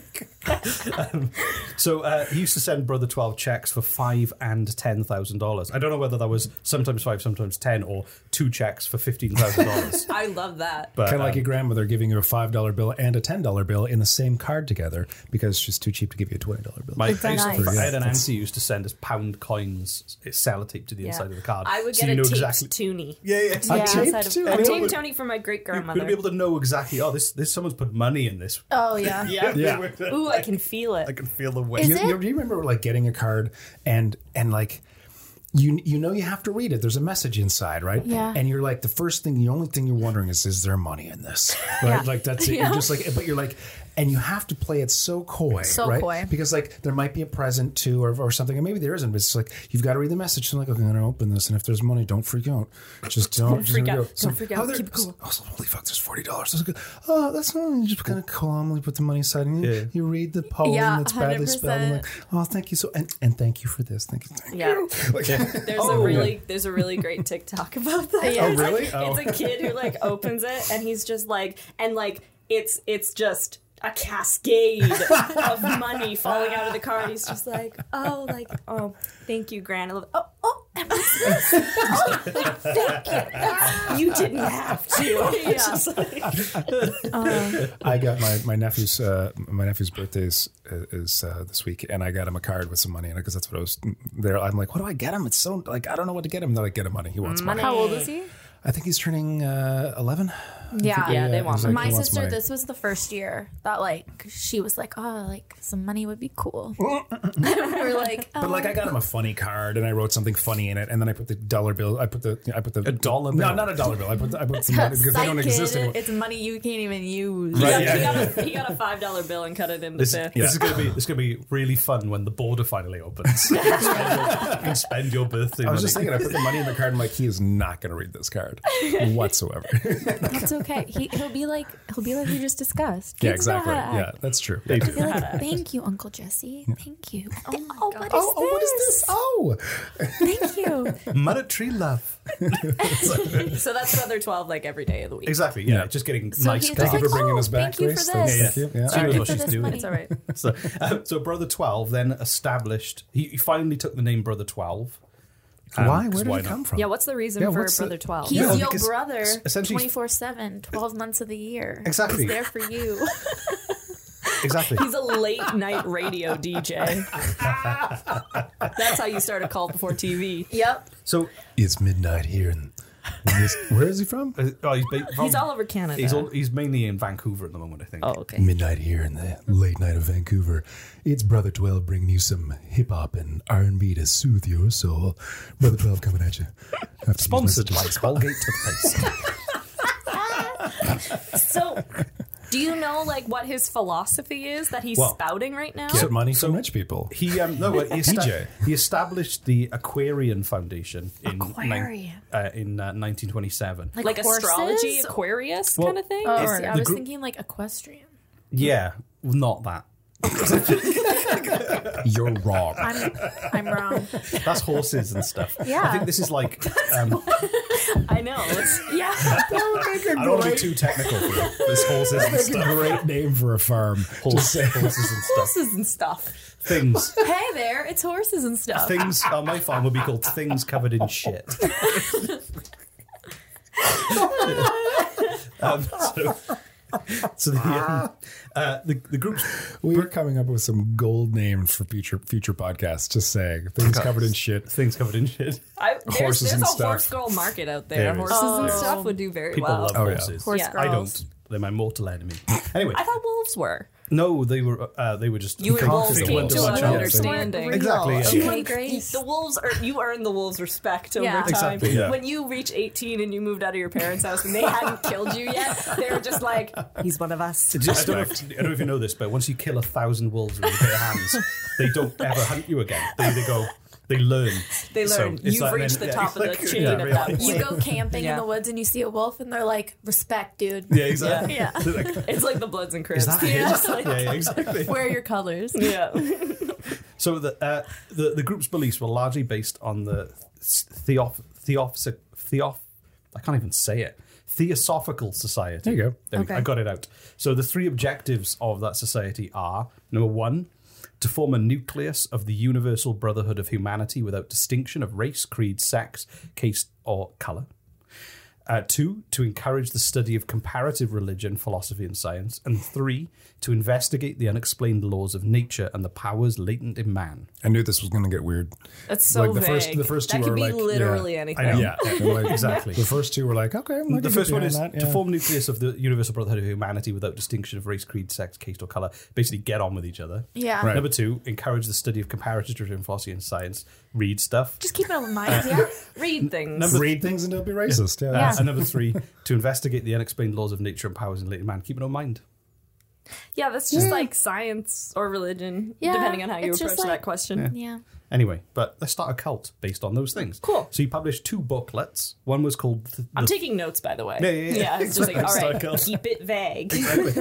So uh, he used to send Brother Twelve checks for five and ten thousand dollars. I don't know whether that was sometimes five, sometimes ten, or two checks for fifteen thousand dollars. I love that. But Kind of like um, your grandmother giving you a five dollar bill and a ten dollar bill in the same card together because she's too cheap to give you a twenty dollar bill. My, I, used to, nice. I had an Yeah, auntie who used to send us pound coins, sellotape to the inside of the card. I would so get you a know taped exactly. toonie. Yeah, yeah. A Yeah. taped Inside of- too? a Anyone taped would- toonie from my great You'd grandmother. be able to know exactly. Oh, this this someone's put money in this. Oh yeah. Yeah. Yeah. Ooh, I can feel it. I can feel the weight. Is You, it? you, do you remember like getting a card and and like you you know you have to read it. There's a message inside, right? Yeah. And you're like the first thing, the only thing you're wondering is, is there money in this? Right? Yeah. Like that's it. Yeah. You're just like, but you're like, and you have to play it so coy, So right? coy. Because like there might be a present too, or, or something, and maybe there isn't. But it's like you've got to read the message. So I'm like, okay, I'm gonna open this, and if there's money, don't freak out. Just don't, just freak here we out. go. Don't freak out. oh, there- Keep it cool. Oh, so holy fuck! There's forty dollars. Oh, that's not. You just kind of calmly put the money aside, and you, Yeah. you read the poem Yeah, that's badly one hundred spelled. And percent. like, oh, thank you so, and, and thank you for this. Thank you. Thank Yeah. you. Like, There's Oh. a really there's a really great TikTok about that. Oh, It's like- really? Oh. It's a kid who like opens it and he's just like and like it's it's just a cascade of money falling out of the card. He's just like, oh, like, oh, thank you, Gran. I love, oh, oh, and what's this? Oh, thank you. You didn't have to. It's just like, I got my my nephew's uh, my nephew's birthday is, is uh, this week, and I got him a card with some money in it because that's what I was there. I'm like, what do I get him? It's so like I don't know what to get him. They're like, get him money. He wants money. How old is he? I think he's turning uh, eleven. Yeah. Yeah, they want he's like, My he wants sister, money. this was the first year that like she was like, oh, like some money would be cool. we were like, oh. But like I got him a funny card and I wrote something funny in it, and then I put the dollar bill. I put the I put the A dollar No, bill? not a dollar bill. I put the, I put some money because they don't Psych, exist kid, anymore. It's money you can't even use. he, Right, got, he, yeah. got a, he got a five dollar bill and cut it into This, fifth. this is gonna be this is gonna be really fun when the border finally opens. you, can spend your, you can spend your birthday I money. was just thinking, I put the money in the card. I'm like, he is not going to read this card whatsoever. That's okay. He, he'll be like, he'll be like we just discussed. yeah, Kids know exactly. how to Yeah, act. that's true. He'll be like, thank you, Uncle Jesse. Thank you. Oh, oh, what is Oh, oh, what is this? Oh, Thank you. monetary love. So that's Brother twelve like every day of the week. Exactly. Yeah, Yeah. just getting So nice. he's cards. thank you like, for bringing oh, us back, thank you for Grace. this. Thank you. Yeah. She knows Thank what you she's for this doing. money. It's all right. So, um, so Brother Twelve then established. He, he finally took the name Brother Twelve. Um, Why? 'cause Where did why it not? come from? Yeah, what's the reason Yeah, for what's the- Brother twelve? He's Yeah, your because brother essentially- twenty-four seven, twelve months of the year. Exactly. He's there for you. Exactly. He's a late night radio D J. That's how you start a call before T V. Yep. So It's midnight here in This- where is he from? Uh, oh, he's, ba- from- He's all over Canada. He's, all, he's mainly in Vancouver at the moment, I think. oh, okay. Midnight here in the late night of Vancouver. It's Brother twelve bringing you some hip hop and R and B to soothe your soul. Brother twelve coming at you. After Sponsored these by messages. Colgate Toothpaste. So, do you know like what his philosophy is that he's Well, spouting right now? Get money from rich people. He um, no, he, esta- D J. he established the Aquarian Foundation in Aquarian. uh, in uh, nineteen twenty-seven. like horses? astrology, Aquarius Well, kind of thing? Oh, It's- I the was group- thinking like equestrian. Yeah, not that. You're wrong. I'm I'm wrong. That's horses and stuff. Yeah. I think this is like. Um, I know. It's, Yeah. I don't want to be too technical for you. This horses and That's a stuff. great name for a farm. Horse, horses and stuff. horses and stuff. Things. Hey there, it's horses and stuff. Things on my farm would be called things covered in shit. um, so, so the, um, uh, the the group's We're coming up with some gold names for future future podcasts. Just saying, things covered in shit. things covered in shit. I, there's Horses there's and a stuff. horse girl market out there. There is. Horses and Oh. stuff would do very People well. love Oh, yeah. horses. Horse Yeah. I girls. don't. They're my mortal enemy. Anyway, I thought wolves were. no, they were. Uh, they were just. You and they wolves figured came one to too an much out. understanding. Real. Exactly, yeah. Okay, You- Grace. The wolves are you earn the wolves' respect over Yeah. time. Exactly, yeah. When you reach eighteen and you moved out of your parents' house and they hadn't killed you yet, they were just like, he's one of us. I don't, know if, I don't know if you know this, but once you kill a thousand wolves with your bare hands, they don't ever hunt you again. They, they go, they learn. They So learn. it's You've like- reached then- the yeah, top of the like- chain yeah, at really. that point. You go camping Yeah. in the woods and you see a wolf and they're like, respect, dude. Yeah, exactly. Yeah. They're like, It's like the Bloods and Crips. is that Yeah. his? Yeah, yeah, exactly. Wear your colors. Yeah. So the, uh, the the group's beliefs were largely based on the theof theoph theoph. I can't even say it. Theosophical Society. There you go. There we go. Okay. I got it out. So the three objectives of that society are: number one, to form a nucleus of the universal brotherhood of humanity without distinction of race, creed, sex, caste, or color. Uh, two, to encourage the study of comparative religion, philosophy, and science. And three, to investigate the unexplained laws of nature and the powers latent in man. I knew this was going to get weird. That's so Like the vague. first- the first two that could are be like- literally yeah. anything. I know. Yeah, they're like- Exactly. The first two were like, okay, I'm The first one is that, to yeah. form a nucleus of the universal brotherhood of humanity without distinction of race, creed, sex, caste, or color. Basically, get on with each other. Yeah. Right. Number two, encourage the study of comparative religion, philosophy, and science. Read stuff. Just keep it in mind, yeah. Read things. Number- read things and don't be racist. Yeah, Uh, that's- and number three, to investigate the unexplained laws of nature and powers in latent man. Keep it in mind. yeah, that's just like science or religion, Yeah, depending on how you it's just approach like- that question. Yeah. Anyway, but let's start a cult based on those things. Cool. So he published two booklets. One was called The, I'm the, taking notes, by the way. Yeah, yeah, yeah. it's just like, all right, Exactly. keep it vague.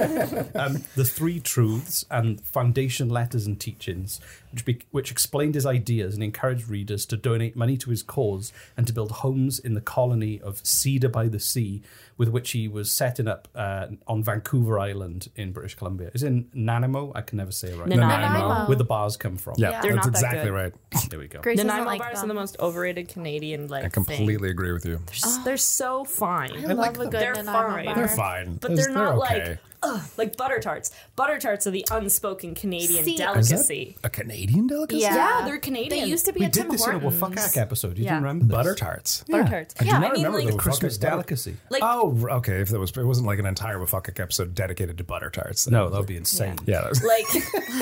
um, the Three Truths and Foundation Letters and Teachings, which, be, which explained his ideas and encouraged readers to donate money to his cause and to build homes in the colony of Cedar by the Sea, with which he was setting up uh, on Vancouver Island in British Columbia. It's in Nanaimo. I can never say it right. Nanaimo. Where the bars come from. yeah, Yeah. They're that's not that exactly good. right. There we go. Grace The doesn't Nanaimo like bars them. are the most overrated Canadian like I completely agree with you. thing. They're so fine. I love a good They're Nanaimo fine. bar. They're fine, But they're not okay. like ugh, like butter tarts. Butter tarts are the unspoken Canadian See- Is that delicacy. a Canadian delicacy. Yeah. Yeah, they're Canadian. They used to be We at did Tim this in a Hortons. Wafakak episode. You Yeah. didn't remember this? Butter tarts. Butter tarts. I do Yeah, not I mean, remember like, the Christmas Wafakak butter- delicacy. Like Oh, okay. If that was, it wasn't like an entire Wafakak episode dedicated to butter tarts. No, that would be insane. Yeah. That was, like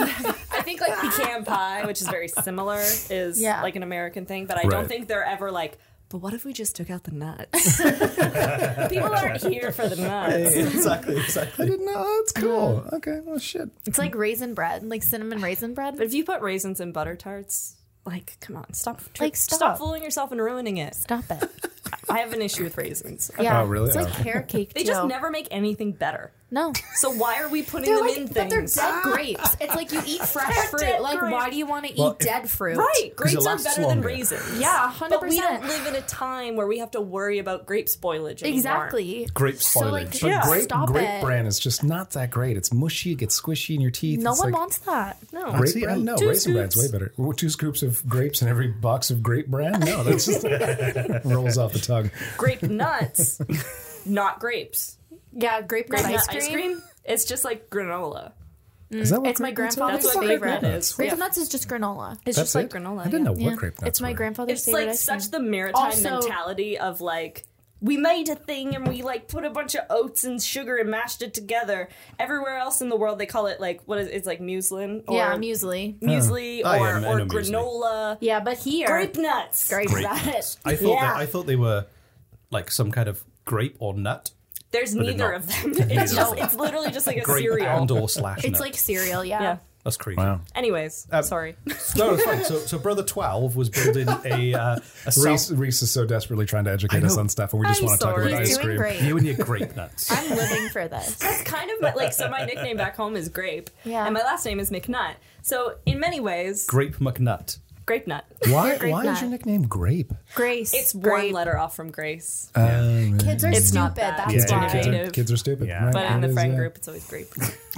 I think like pecan pie, which is very similar, is Yeah. like an American thing, but I Right. don't think they're ever like, but what if we just took out the nuts? People aren't here for the nuts. exactly, I exactly. didn't know. Oh, that's cool. Okay. Well, shit. It's like raisin bread, like cinnamon raisin bread. But if you put raisins in butter tarts, like, come on, stop, Like, stop, stop. fooling yourself and ruining it. Stop it. I have an issue with raisins. Yeah. Oh, really? It's like Okay. carrot cake. They too. just never make anything better. No. So why are we putting They're them like, in but they're things? dead grapes. It's like you eat fresh They're fruit. dead Like, grapes. why do you want to eat Well, if- dead fruit? Right, grapes it are lasts better than longer. raisins. Yeah, one hundred But we percent. don't live in a time where we have to worry about grape spoilage anymore. Exactly. Grape So, spoilage. like, But Yeah. grape, stop grape it. bran is just not that great. It's mushy. It gets squishy in your teeth. No it's one like, wants that. No. Grape See, bran? No, two raisin bran's way scoops. better. Well, Two scoops of grapes in every box of grape bran? No, that's just rolls off the tongue. Grape nuts, not grapes. Yeah, grape nut Grape ice nut cream. ice cream. It's just like granola. Is that what It's my grape nuts are? grandfather's That's what favorite. grape nut is. Grape Yeah. nuts is just granola. It's That's just like it? granola. I didn't know yeah. what Yeah. grape nuts It's my were. grandfather's It's favorite like ice cream. such the maritime Also- mentality of like we made a thing and we like put a bunch of oats and sugar and mashed it together. Everywhere else in the world they call it like what is it's like muslin or Yeah, muesli. muesli Oh, or, yeah, I or know muesli. granola. Yeah, but here Grape nuts. grape, Grape nuts. I thought Yeah. they, I thought they were like some kind of grape or nut. There's But neither they're of not. them. Neither It's of just them. it's literally just like a Grape cereal. and or slash It's nut. like cereal. Yeah. Yeah. That's crazy. Wow. Anyways, Um, sorry. No, it's fine. So, so Brother twelve was building a uh, a self- Reese, Reese is so desperately trying to educate I us know. on stuff, and we just I'm want to talk sorry. about He's ice doing cream. great. you and your grape nuts. I'm living for this. That's kind of my, like so. My nickname back home is Grape, Yeah. and my last name is McNutt. So in many ways, Grape McNut. Grape Nut. Why? Grape Why nut. is your nickname Grape? Grace. It's grape. one letter off from Grace, Um, Kids are It's stupid. not that. That's kids, Yeah. are, why. kids, are, Innovative. kids are stupid. Yeah. Right, but in it the is, friend yeah. group, it's always Grape.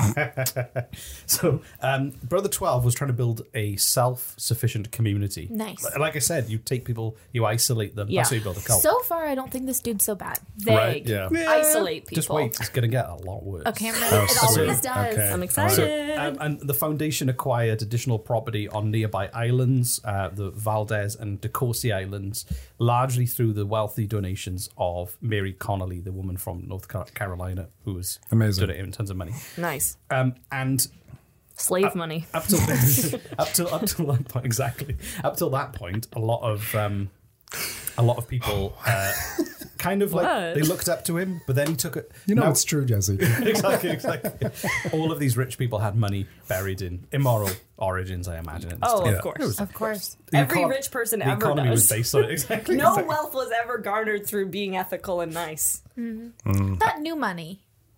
So, um, Brother twelve was trying to build a self-sufficient community. Nice. Like I said, you take people, you isolate them. Yeah. That's how you build a cult. So far, I don't think this dude's so bad. Vague. Right, yeah. Isolate people. Just wait, it's going to get a lot worse. Okay, I'm ready. Oh, It so- always does. okay. I'm excited. So, um, and the foundation acquired additional property on nearby islands, uh, the Valdez and De Courcy Islands, largely through the wealthy donations of Mary Connolly, the woman from North Car- Carolina, who was Amazing. donating tons of money. Nice. Um, and Slave money. up till up till up till that point, exactly. Up till that point, a lot of um, a lot of people uh, kind of like What? they looked up to him, but then he took it. You know Now- it's true, Jesse. exactly, exactly. All of these rich people had money buried in immoral origins, I imagine. At this Oh, time. of course. Of course. The Every econ- rich person the ever economy was does. based on it. Exactly. No exactly. wealth was ever garnered through being ethical and nice. That new money.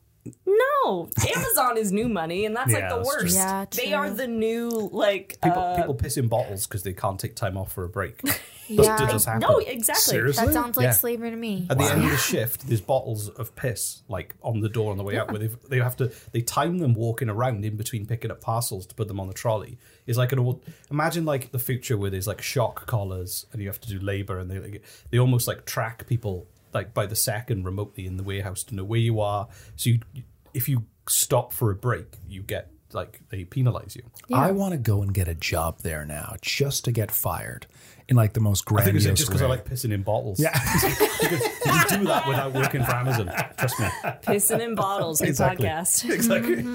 No, Amazon is new money, and that's Yeah, like the that's true. worst. Yeah, they true. are the new like. People, uh, people piss in bottles because they can't take time off for a break. Yeah. Does just happen. no, exactly. Seriously? That sounds like Yeah. slavery to me. At the end of the shift, there's bottles of piss like on the door on the way out, where they they have to they time them walking around in between picking up parcels to put them on the trolley. It's like an old imagine like the future where there's like shock collars and you have to do labor and they like, they almost like track people like by the second remotely in the warehouse to know where you are. So you, if you stop for a break, you get like they penalize you. I want to go and get a job there now, just to get fired in like the most I think grandiose it's just because I way. like pissing in bottles. Yeah. you, can, you can do that without working for Amazon. Trust me. Pissing in bottles, a Exactly. podcast. Exactly.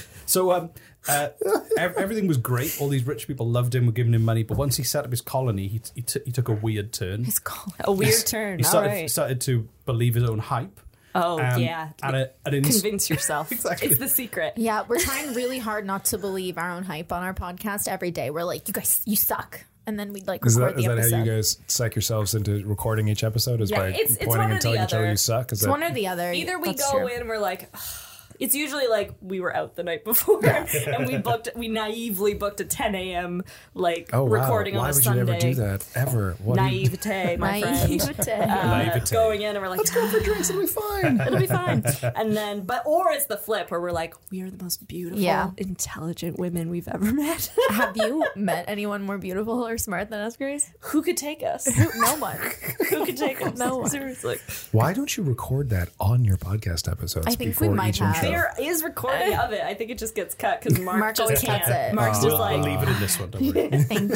So um, uh, ev- everything was great. All these rich people loved him, were giving him money. But once he set up his colony, he he, t- he took a weird turn. It's called. A weird turn. He All started right. started to believe his own hype. Oh Um, yeah. and, a, and an ins- Convince yourself. Exactly. It's the secret. Yeah, we're trying really hard not to believe our own hype on our podcast every day. We're like, you guys, you suck. And then we'd like Is record that, is the that episode. how you guys psych yourselves into recording each episode? Is Yeah, by it's- it's pointing one or and telling the each other other. you suck? Is It's that, one or the other. Either we That's go true. in and we're like, it's usually like we were out the night before and we booked, we naively booked a ten a.m. like oh wow! recording Why on a would Sunday. you ever do that ever? What do you- Naivete, my friend. Naivete. Uh, Naivete. going in and we're like, Let's go for drinks. It'll be fine. it'll be fine. And then, but or it's the flip where we're like, we are the most beautiful, Yeah. intelligent women we've ever met. Have you met anyone more beautiful or smart than us, Grace? Who could take us? No one. Who could take us? No one. Seriously. Why don't you record that on your podcast episodes? I think we before might each have. intro? There is recording of it. I think it just gets cut because Mark, Mark just always can't. cuts it. Mark's We'll, just we'll like, leave it in this one. Don't worry. Thank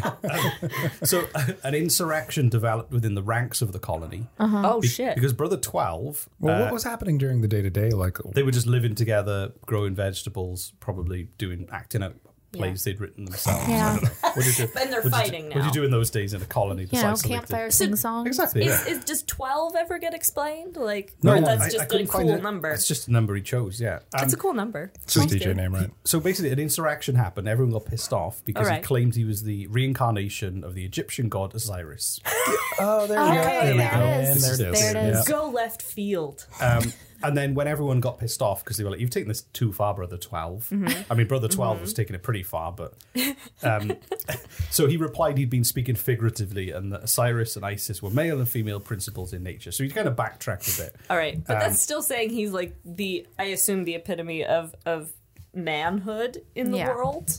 you. So an insurrection developed within the ranks of the colony. oh Be- shit. Because Brother twelve, Well, uh, what was happening during the day to day? Like, they were just living together, growing vegetables, probably doing acting out plays they'd written themselves. Yeah. I don't know. What do you do? And they're what did you- fighting What did now. you do in those days in a colony? You that's know, isolated? campfire sing songs. Exactly. Is, Yeah. is does twelve ever get explained? Like, No, or I- that's I just a couldn't find cool it. number. It's just a number he chose. Yeah. Um, It's a cool number. it's his Sounds D J good. name, right? So basically, an insurrection happened. Everyone got pissed off because Alright. he claimed he was the reincarnation of the Egyptian god Osiris. Oh, there we we go. go. Okay, There we there go. it is. And there it is. There it is. Go left field. Um, and then when everyone got pissed off because they were like, "You've taken this too far, Brother twelve." Mm-hmm. I mean, Brother twelve was taking it pretty far, but um, so he replied he'd been speaking figuratively, and that Osiris and Isis were male and female principles in nature. So he kind of backtracked a bit. All right, but Um, that's still saying he's like the, I assume, the epitome of of manhood in the Yeah. world.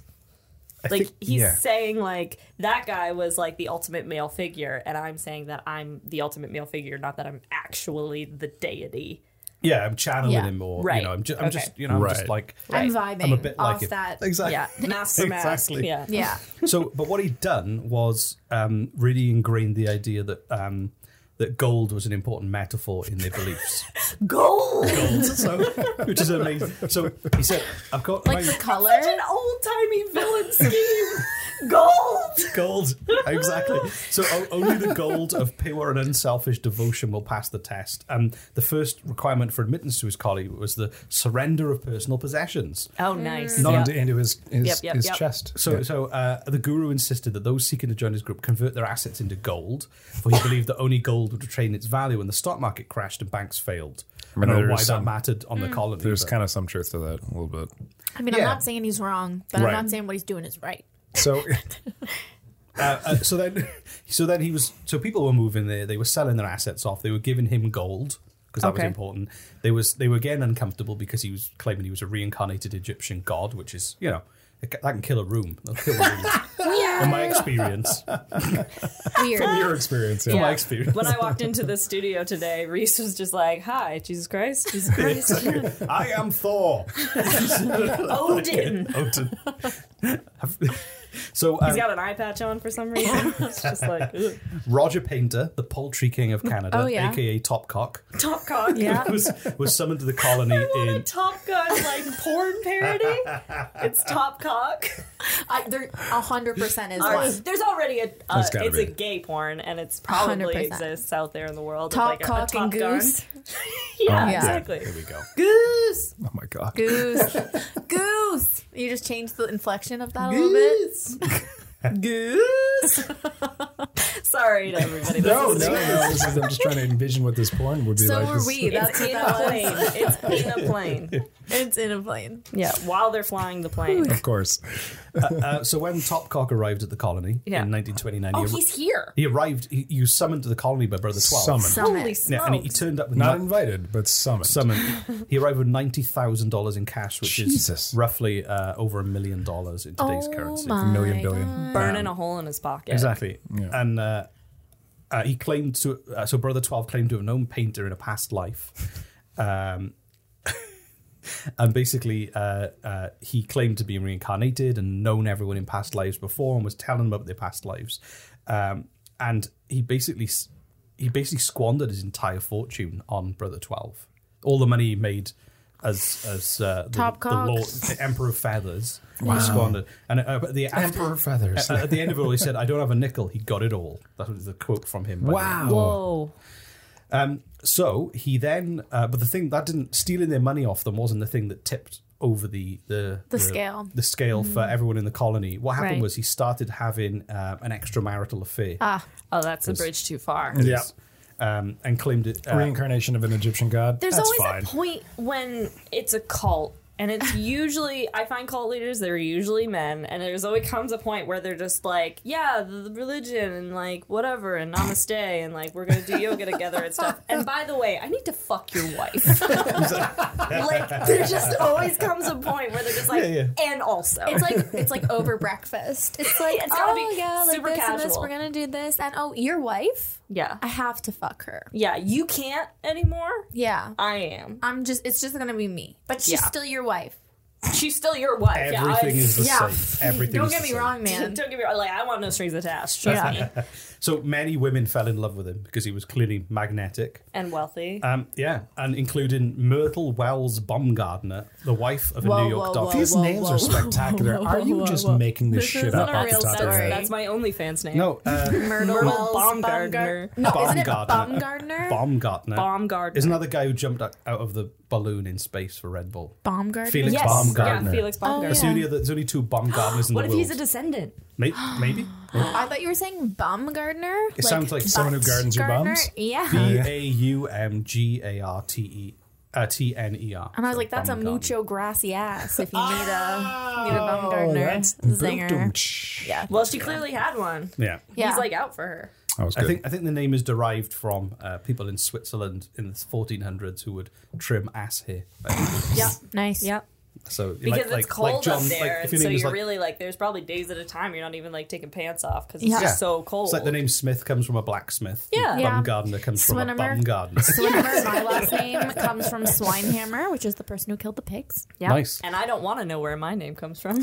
I Like think- he's yeah. saying like that guy was like the ultimate male figure, and I'm saying that I'm the ultimate male figure, not that I'm actually the deity. Yeah, I'm channeling Yeah. him, or Right. you know, I'm just, I'm Okay. just, you know, I'm just Right. like, I'm Right. vibing I'm a bit like off it. that. Exactly. Yeah, mask for mask. Exactly. Yeah. Yeah. So, but what he'd done was um, really ingrained the idea that um, that gold was an important metaphor in their beliefs. Gold. Gold, so, which is amazing. So he said, "I've got Like my the color. Such an old timey villain scheme. Gold. gold." Exactly. So o- only the gold of pure and unselfish devotion will pass the test. And the first requirement for admittance to his colony was the surrender of personal possessions. Oh, nice. Not Yeah. into, into his his, Yep, yep, his yep. chest. So, Yeah. so uh, the guru insisted that those seeking to join his group convert their assets into gold, for he believed that only gold would retain its value when the stock market crashed and banks failed. I mean, don't know there's why that some- mattered on the colony. There's but- kind of some truth to that a little bit. I mean, Yeah. I'm not saying he's wrong, but Right. I'm not saying what he's doing is right. So Uh, uh, so then, so then he was. So people were moving there. They were selling their assets off. They were giving him gold because that Okay. was important. They was they were again uncomfortable because he was claiming he was a reincarnated Egyptian god, which is you know it ca- that can kill a room. That'll kill a room. In my experience, Weird. from your experience, yeah. my experience. When I walked into the studio today, Reese was just like, "Hi, Jesus Christ, Jesus Christ, I am Thor. Odin." Odin. So uh, He's got an eye patch on for some reason. It's just like ugh. Roger Painter, the poultry king of Canada, Oh, yeah. aka Top Cock, Top Cock. Yeah. was was summoned to the colony I want a in. Top Gun like porn parody. It's Top Cock. I, there a hundred percent is Alright, one. There's already a. Uh, There's gotta it's be. a gay porn, and it's probably one hundred percent. exists out there in the world. of, Top like a, cock a top and Gun. goose. Yeah, Yeah. exactly. There we go. Goose. Oh my god. Goose. Goose. You just changed the inflection of that a little bit. Goose. Sorry to everybody. This No, no, is no. This is, I'm just trying to envision what this porn would be So like. were This- we. That's It's what in a that plane. was. It's in a plane. It's in a plane. Yeah, while they're flying the plane. Of course. Uh, so when Top Cock arrived at the colony Yeah. in nineteen twenty-nine, Oh, he, ar- he's here. he arrived. He, he was summoned to the colony by Brother Twelve. Summoned. Summit. Holy smokes. Yeah, and he, he turned up with Not ni- invited, but summoned. summoned. He arrived with ninety thousand dollars in cash, which Jesus. is roughly uh, over a million dollars in today's Oh currency. my million billion. God. Burning a hole in his pocket. Exactly. Yeah. And uh, uh, he claimed to, uh, so Brother twelve claimed to have known Painter in a past life. Um, and basically, uh, uh, he claimed to be reincarnated and known everyone in past lives before and was telling them about their past lives. Um, and he basically s- he basically squandered his entire fortune on Brother twelve. All the money he made as as uh, the, Top the, cock. Lord, the Emperor of Feathers. He squandered. And uh, but the Emperor Feathers. at, at the end of it all, he said, "I don't have a nickel." He got it all. That was the quote from him. by the way. Wow. Whoa. Um, so he then, uh, but the thing that didn't stealing their money off them wasn't the thing that tipped over the the The scale. the scale for everyone in the colony. What happened Right. was he started having uh, an extramarital affair. Ah, Oh, that's a bridge too far. Yeah. Um, and claimed it. Uh, Reincarnation of an Egyptian god. There's That's always fine. a point when it's a cult, and it's usually, I find cult leaders, they're usually men, and there's always comes a point where they're just like, yeah, the, the religion, and like, whatever, and namaste, and like, we're gonna do yoga together and stuff. And by the way, I need to fuck your wife. Like, there just always comes a point where they're just like, Yeah, and also. it's like it's like over breakfast. It's like It's gotta oh be yeah, like super this and this. casual. We're gonna do this, and oh, your wife. yeah. I have to fuck her. Yeah, you can't anymore. Yeah. I am. I'm just. It's just gonna be me, but she's Yeah. still your wife. She's still your wife. everything yeah, I- is the yeah. same. Everything. Don't is get the me same. wrong, man. Don't get me wrong. Like, I want no strings attached. Trust Yeah. me. So many women fell in love with him because he was clearly magnetic. And wealthy. Um, yeah, and including Myrtle Wells Baumgardner, the wife of a Whoa, New York whoa, doctor. whoa. These names are spectacular. whoa, Are you whoa, just whoa. making this, This shit isn't up a off the real top of your That's, story. head? that's my OnlyFans name. No, uh, Myrtle, Myrtle Wells Baumgartner. No, isn't it Baumgartner. Baumgartner? Baumgartner. Baumgartner. Isn't that the guy who jumped out out of the balloon in space for Red Bull? Baumgartner. Felix Yes. Baumgartner. Yeah, Felix Baumgartner. There's, yeah. only other, there's only two Baumgartners in What the if world. he's a descendant? Maybe? Maybe? I thought you were saying Baumgartner. It sounds like someone who gardens your Gardner? bums? Yeah. B A U M G A R T E uh, T N E R. And I was So like, that's a Baumgartner. mucho grassy ass if you need a need a Oh, Baumgartner that's zinger. boom-dum-tsh. Yeah. Well, she clearly had one. Yeah. Yeah. He's like out for her. That was I good. think I think the name is derived from uh, people in Switzerland in the fourteen hundreds who would trim ass hair. Yeah. Nice. Yep. So Because like, it's like, cold like John, up there, like, if and your so name is you're like, really like, there's probably days at a time you're not even like taking pants off because it's Yeah. just so cold. it's like the name Smith comes from a blacksmith. Yeah. Yeah. Baumgartner comes from a Swinnemer. bum gardener. Swinnemer, my last name comes from Swinehammer, which is the person who killed the pigs. Yeah. Nice. And I don't want to know where my name comes from.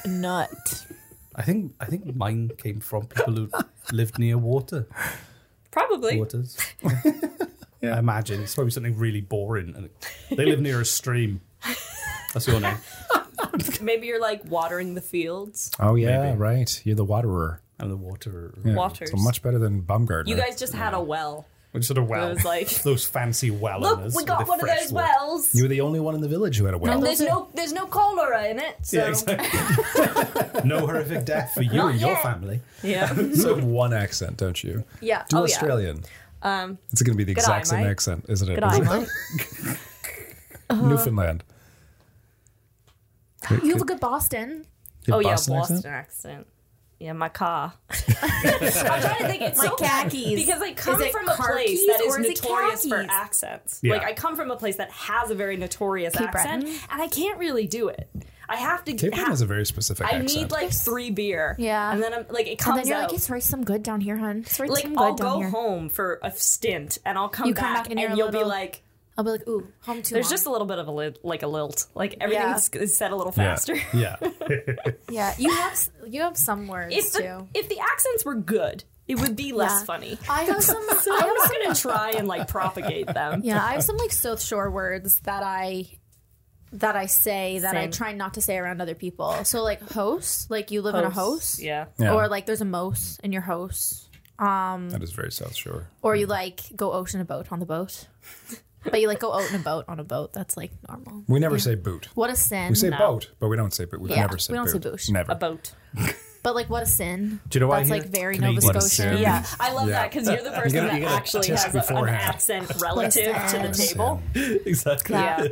McNut. I think I think mine came from people who lived near water. Probably. waters. I imagine it's probably something really boring. And they live near a stream. That's your name. Maybe you're like watering the fields. Oh, yeah, Maybe. right. You're the waterer. I'm the water. Yeah. Waters. So much better than Bumgarner. You guys just had a well. Which sort of well. It was like, those fancy well look, owners we with got the one of fresh those water. wells. You were the only one in the village who had a well. And there's no there's no cholera in it. So. Yeah, exactly. No horrific death for you Not and your yet. family. Yeah. So one accent, don't you? Yeah. Do Oh, yeah. Australian. Um, It's going to be the Good exact eye, same mate. accent, isn't it? Good Is eye, it? mate. Newfoundland. You have a good Boston. You have Oh yeah, Boston Boston accent? accent. Yeah, my car. I'm trying to think. It's My so bad khakis. because I come Is it from a car place keys that is or is it notorious for khakis? accents. Yeah. Like I come from a place that has a very notorious Cape accent, Breton? and I can't really do it. I have to. Cape Breton ha- has a very specific I accent. need like three beer. Yeah. and then I'm like it And comes then you're out. like, it's right some good down here, hun. It's right like some good I'll down go here. home for a stint, and I'll come You back, come back and and, you're a you'll be little- like. I'll be like, ooh, home too There's long. just a little bit of a li- like a lilt. Like everything's is said a little faster. Yeah. Yeah, you have s- you have some words If the too. if the accents were good, it would be less Yeah. funny. I have some. So I I'm have not some. gonna try and like propagate them. Yeah, I have some like South Shore words that I that I say that I Same. try not to say around other people. So like host, like you live in a host, Yeah. Yeah. or like there's a mose in your host, That is very South Shore. or you like go out in a boat on the boat. But you like go out in a boat on a boat. That's like normal. We never say boot. What a sin. We say No. boat, but we don't say boot. We Yeah, never say we don't say boot. boot. Never. A boat. But like what a sin. Do you know why That's I like hear very Canadian Nova What a Scotian. sin. Yeah, I love Yeah. that because you're the person gotta- you that gotta actually tisk has a, an beforehand. accent relative to the Listen. table. Exactly. Yeah.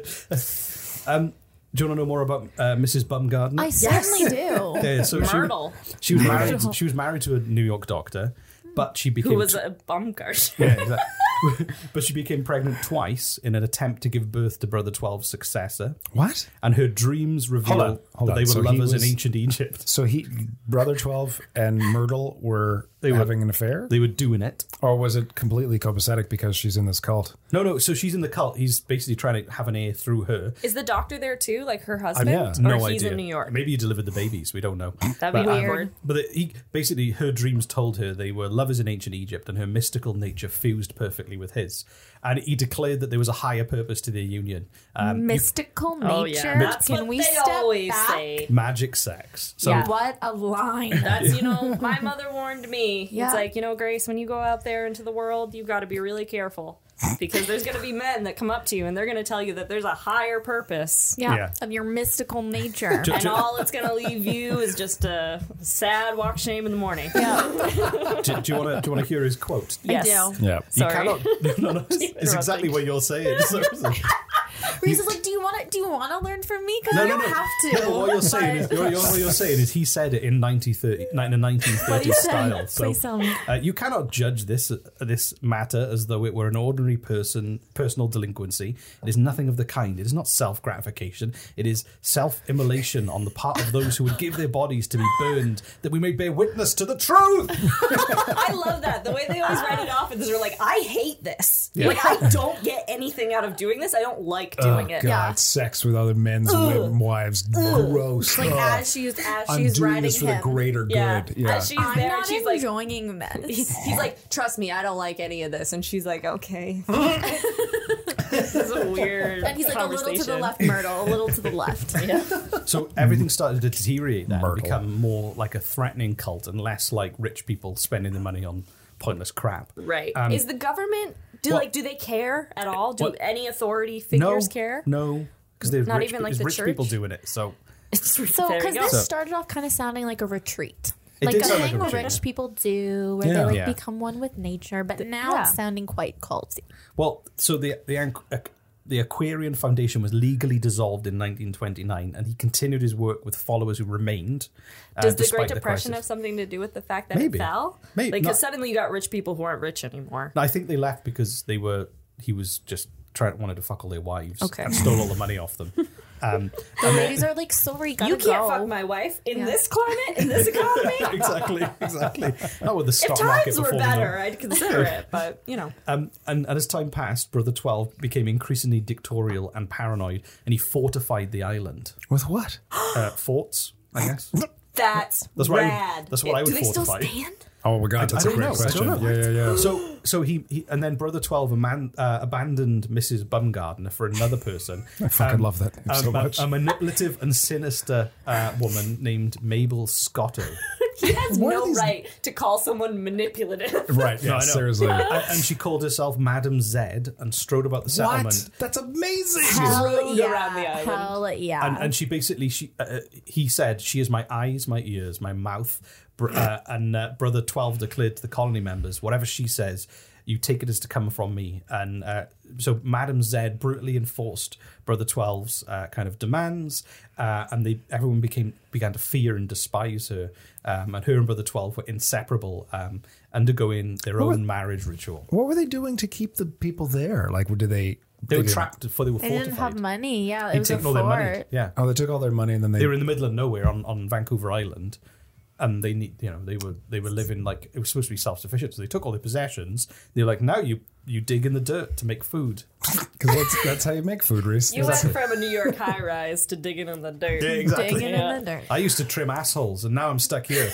Um, do you want to know more about uh, Missus Bumgarner? I certainly do. Yeah, so she, Myrtle, she was married. She was married to a New York doctor, but she became who was tw- a bum guard. yeah, exactly. But she became pregnant twice in an attempt to give birth to Brother twelve's successor, What? and her dreams reveal Hold on, hold that on. they were So he lovers was- in ancient Egypt. So he, Brother twelve and Myrtle were They were- having an affair? They were doing it. Or was it completely copacetic because she's in this cult? No, no. So she's in the cult. He's basically trying to have an heir through her. Is the doctor there too, like her husband? yeah. Or No he's idea. in New York. Maybe he delivered the babies. We don't know. That'd be But, um, weird. But it, he, basically, her dreams told her they were lovers in ancient Egypt, and her mystical nature fused perfectly with his. And he declared that there was a higher purpose to their union. Um, Mystical nature. Oh yeah, that's Can what we they step always back? say. magic sex. So Yeah. What a line. That's, you know, my mother warned me. Yeah. It's like, you know, Grace, when you go out there into the world, you've got to be really careful because there's going to be men that come up to you and they're going to tell you that there's a higher purpose. Yeah, Yeah. of your mystical nature. Ju- And all it's going to leave you is just a sad walk shame in the morning. yeah. do, do you want to do you want to hear his quote? Yes. I do. Yeah. You Sorry. cannot. No, no, it's exactly what you're saying. So, so- Reese is like, do you want to? Do you want to learn from me? Because no, I no, don't no. have to. No, but what you're saying is, But- what you're, what you're saying is, he said it in nineteen thirty, in a nineteen thirties style. So Please tell me. uh, you cannot judge this uh, this matter as though it were an ordinary person personal delinquency. It is nothing of the kind. It is not self gratification. It is self immolation on the part of those who would give their bodies to be burned, that we may bear witness to the truth. I love that. The way they always write it off is they're like, I hate this. Yeah. Like, I don't get anything out of doing this. I don't like doing Oh, it. God. Yeah. Sex with other men's wi- wives. Gross. Like Ugh. as she's as I'm she's doing writing this for him. the greater Yeah. good. Yeah. As she's I'm there, not and she's like, enjoying this. he's like, trust me, I don't like any of this. And she's like, okay. This is a weird And he's like a little to the conversation. left, Myrtle, a little to the left. Yeah. So everything started to deteriorate then, and Myrtle. become more like a threatening cult and less like rich people spending their money on pointless crap. Right. Um, is the government, do what- like, do they care at all? Do what- any authority No, figures care? no, because there's Not rich, even, like, there's the rich church? people doing it. So So There you because go. this So- started off kind of sounding like a retreat. It Like did a sound like thing a retreat, rich yeah. people do where Yeah. they like Yeah. become one with nature, but now yeah. it's sounding quite culty. Well, so the the Anqu- the Aquarian Foundation was legally dissolved in nineteen twenty-nine, and he continued his work with followers who remained. uh, Does the despite Great Depression have crisis. something to do with the fact that Maybe. it fell? Maybe. Like, because Not- suddenly you got rich people who aren't rich anymore. No, I think they left because they were. He was just trying wanted to fuck all their wives Okay. and stole all the money off them. Um, The ladies are like, sorry, gotta You can't go. fuck my wife in Yeah. this climate, in this economy. exactly, exactly. Not with the If stock market times were performing better, well. I'd consider it. But, you know. Um, and, and as time passed, Brother twelve became increasingly dictatorial and paranoid, and he fortified the island. With what? Uh, forts, I guess. That's, That's what I would- rad. that's what I would Do they still fortify. stand? Oh my god, that's I a don't great know. I question. don't know. Yeah, yeah, yeah. So, so he, he and then Brother Twelve aman, uh, abandoned Missus Bumgardner for another person. I fucking love that name um, so a- much. A, manipulative and sinister uh, woman named Mabel Scotto. He has What are no these- right to call someone manipulative. Right, yeah, No, I know. seriously. A- and she called herself Madam Zed and strode about the settlement. What? That's amazing. Hell Rode yeah. around the island. Hell yeah. And, and she basically, she uh, he said, she is my eyes, my ears, my mouth. Br- uh, and uh, Brother Twelve declared to the colony members, whatever she says, you take it as to come from me. And uh, so Madam Zed brutally enforced Brother Twelve's uh, kind of demands, uh, and they everyone became began to fear and despise her. Um, and her and Brother Twelve were inseparable, um, undergoing their What own were- marriage ritual. What were they doing to keep the people there? Like, did they? They were did- trapped before they were they fortified. didn't have money. Yeah, it He'd was a taken all their money. fort. Yeah. Oh, they took all their money and then they. They were in the middle of nowhere on, on Vancouver Island, and they need you know they were they were living like it was supposed to be self sufficient. So they took all their possessions. They're like, now you you dig in the dirt to make food. Because that's, that's how you make food, Reese. You went from a New York high rise to digging in the dirt. Yeah, exactly. Digging Yeah. in the dirt. I used to trim assholes, and now I'm stuck here.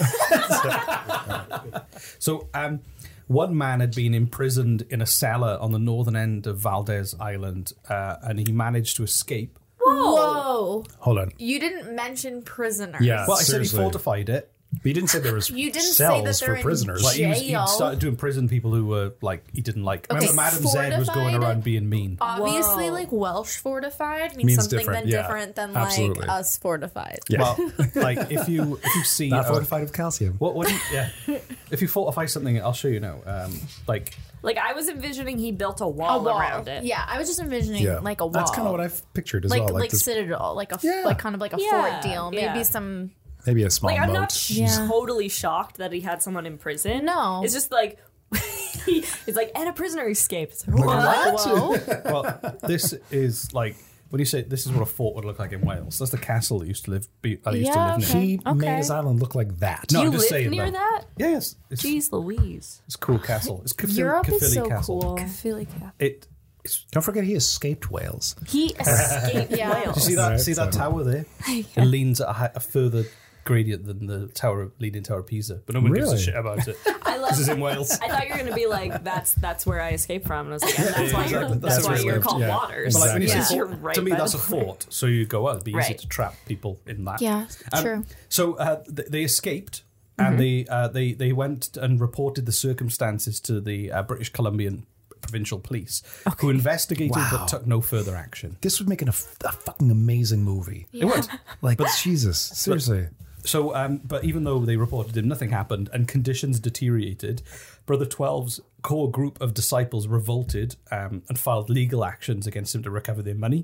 so, um, one man had been imprisoned in a cellar on the northern end of Valdez Island, uh, and he managed to escape. Whoa. Hold on. You didn't mention prisoners. Yeah. Well, I said he seriously. fortified it. But you didn't say there was You didn't say cells that for they're in prisoners. Like he was, he Jail. started to imprison people who were like he didn't like. Okay, Remember, Madam Zed was going fortified? around being mean. Obviously, Whoa. like Welsh fortified means, Means something different, then yeah. different than Absolutely. like us fortified. Yeah. Well, like if you if you see Not uh, fortified with calcium. what what do you, yeah, if you fortify something, I'll show you now. Um, like Like, I was envisioning he built a wall, A wall. around it. Yeah, I was just envisioning Yeah. like a wall. That's kind of what I've pictured as like well. like, Like, this, citadel, like a f- Yeah. like kind of like a Yeah, fort deal. Maybe yeah. some. maybe a small Like, I'm moat. not sh- Yeah. totally shocked that he had someone in prison. No. It's just like, he, it's like, and a prisoner escaped. It's like, what? Whoa. well, this is like when you say this is what a fort would look like in Wales. That's the castle that used to live. Be, I used Yeah, to live near. okay. He made his island look like that. No, you I'm just live saying near though. that? Yeah, yes, it's, Jeez Louise. it's a cool castle. It's Caerphilly, Europe is Caerphilly so Castle. cool. It. It's, Don't forget he escaped Wales. He escaped Yeah. Wales. you see that? Right, see that so- tower there? It leans at a, hi- a further gradient than the tower, leaning tower of Pisa, but no one gives Really? a shit about it. I love. This is in Wales. I thought you were gonna be like, that's that's where I escaped from, and I was like, and that's why you're exactly. that's, That's why where you're you called lived, yeah. Waters. But like when you Exactly. say You're fort, right to me by that's the a fort. So you go, oh, it'd be easy Right. to trap people in that. Yeah, true. So uh, th- they escaped, and they uh, they they went and reported the circumstances to the uh, British Columbian Provincial Police, who investigated Wow. but took no further action. This would make an, a, a fucking amazing movie. It would. Like, Jesus, seriously. So, um, but even though they reported him, nothing happened, and conditions deteriorated. Brother Twelve's core group of disciples revolted um, and filed legal actions against him to recover their money.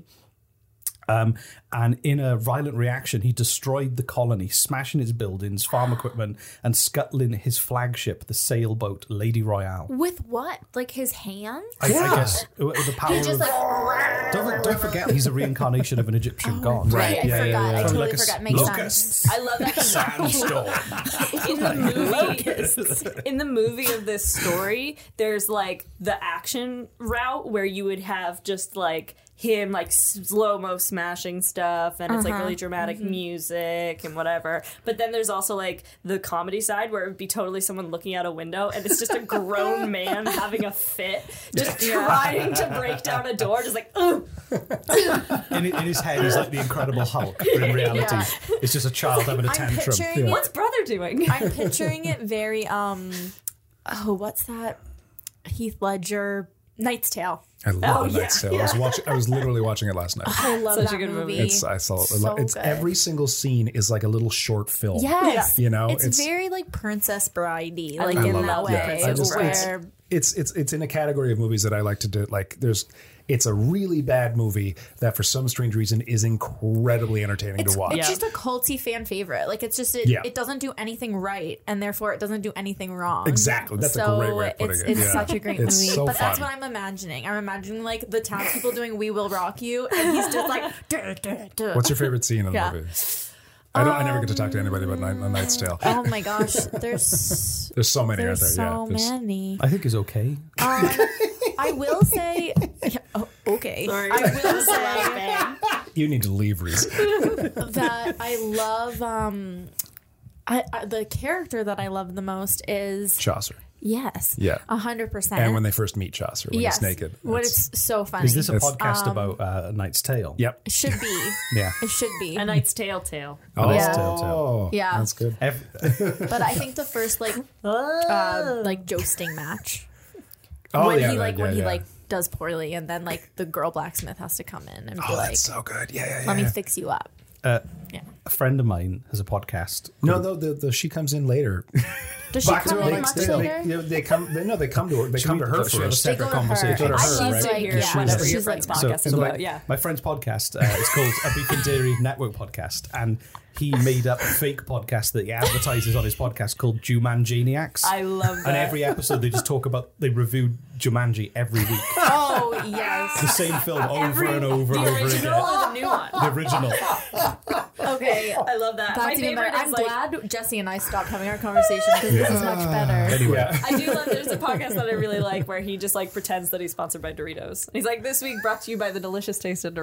Um, and in a violent reaction, he destroyed the colony, smashing its buildings, farm equipment, and scuttling his flagship, the sailboat Lady Royale. With what? Like his hands? I, I guess uh, the power He just of. like. Don't, don't forget, he's a reincarnation of an Egyptian god. Right, I Yeah, yeah, forgot. yeah. I Probably totally like a forgot. Makes locust. sense. I love that Sandstorm. in the movie. In the movie of this story, there's like the action route where you would have just like him like slow mo smashing stuff, and it's like really dramatic music and whatever. But then there's also like the comedy side where it would be totally someone looking out a window, and it's just a grown man having a fit, just trying to break down a door, just like ugh. In, in his head, he's like the Incredible Hulk, but in reality, Yeah. it's just a child having a I'm tantrum. picturing What's brother doing? I'm picturing it very um oh, what's that? Heath Ledger Knight's Tale. I love Oh, The yeah, Knight's Tale. I was watching. I was literally watching it last night. I love Such a that good movie. movie. It's I saw it. So it's good. every single scene is like a little short film. Yes. You know, it's, it's- very like Princess Bridey, I like love in that. that way. Yeah, I just- where It's it's it's in a category of movies that I like to do. Like there's, it's a really bad movie that for some strange reason is incredibly entertaining it's, to watch. it's Yeah. just a culty fan favorite. Like it's just it, Yeah. it doesn't do anything right, and therefore it doesn't do anything wrong. Exactly. That's a so great way of putting it's, it. It's Yeah. such a great It's movie. so but that's fun. what I'm imagining. I'm imagining like the townspeople doing "We Will Rock You," and he's just like. Duh, duh, duh. What's your favorite scene in the Yeah. movie? I don't. I never get to talk to anybody about Night, A Knight's Tale. Oh my gosh, there's There's so many, there's aren't there? so yeah. There's- many. I think is okay. Um, I will say, oh, okay. Sorry. I will say You need to leave, Reese. that I love um, I, I, the character that I love the most is Chaucer. yes, Yeah. a hundred percent. And when they first meet Chaucer, when yes, he's naked. when It's- it's so funny. Is this a It's- podcast about uh, A Knight's Tale? Yep. It should be. Yeah. It should be. A Knight's Tale tale. Oh, Yeah. Telltale. Yeah. That's good. Ev- But I think the first like uh, like jousting match Oh, when yeah, he right, like yeah, when he yeah. like does poorly and then like the girl blacksmith has to come in and be Oh, like, that's so good. Yeah, yeah, yeah. let me yeah. fix you up. uh, Yeah. a friend of mine has a podcast. No, no, the, the, she comes in later. Does she Back to come her in next much day. later? They, they come. They, no, they come to her. They come to her She have a first. They separate go to her. conversation. Go to I her, love right? to To hear hear She's whatever like- your she's like, friend's So- podcast is so my, about. Yeah. my friend's podcast uh, is called A Beef and Dairy Network Podcast, and he made up a fake podcast that he advertises on his podcast called Jumanjaniacs. I love that. And every episode they just talk about, they review Jumanji every week. Oh The yes. same film over Every- and over the and over original again. or the new one? The original. Okay. I love that. My That's even favorite better. is I'm like, glad Jesse and I stopped having our conversation because this is much better. Anyway, I do love. There's a podcast that I really like where he just like pretends that he's sponsored by Doritos. He's like, "This week brought to you by the delicious taste of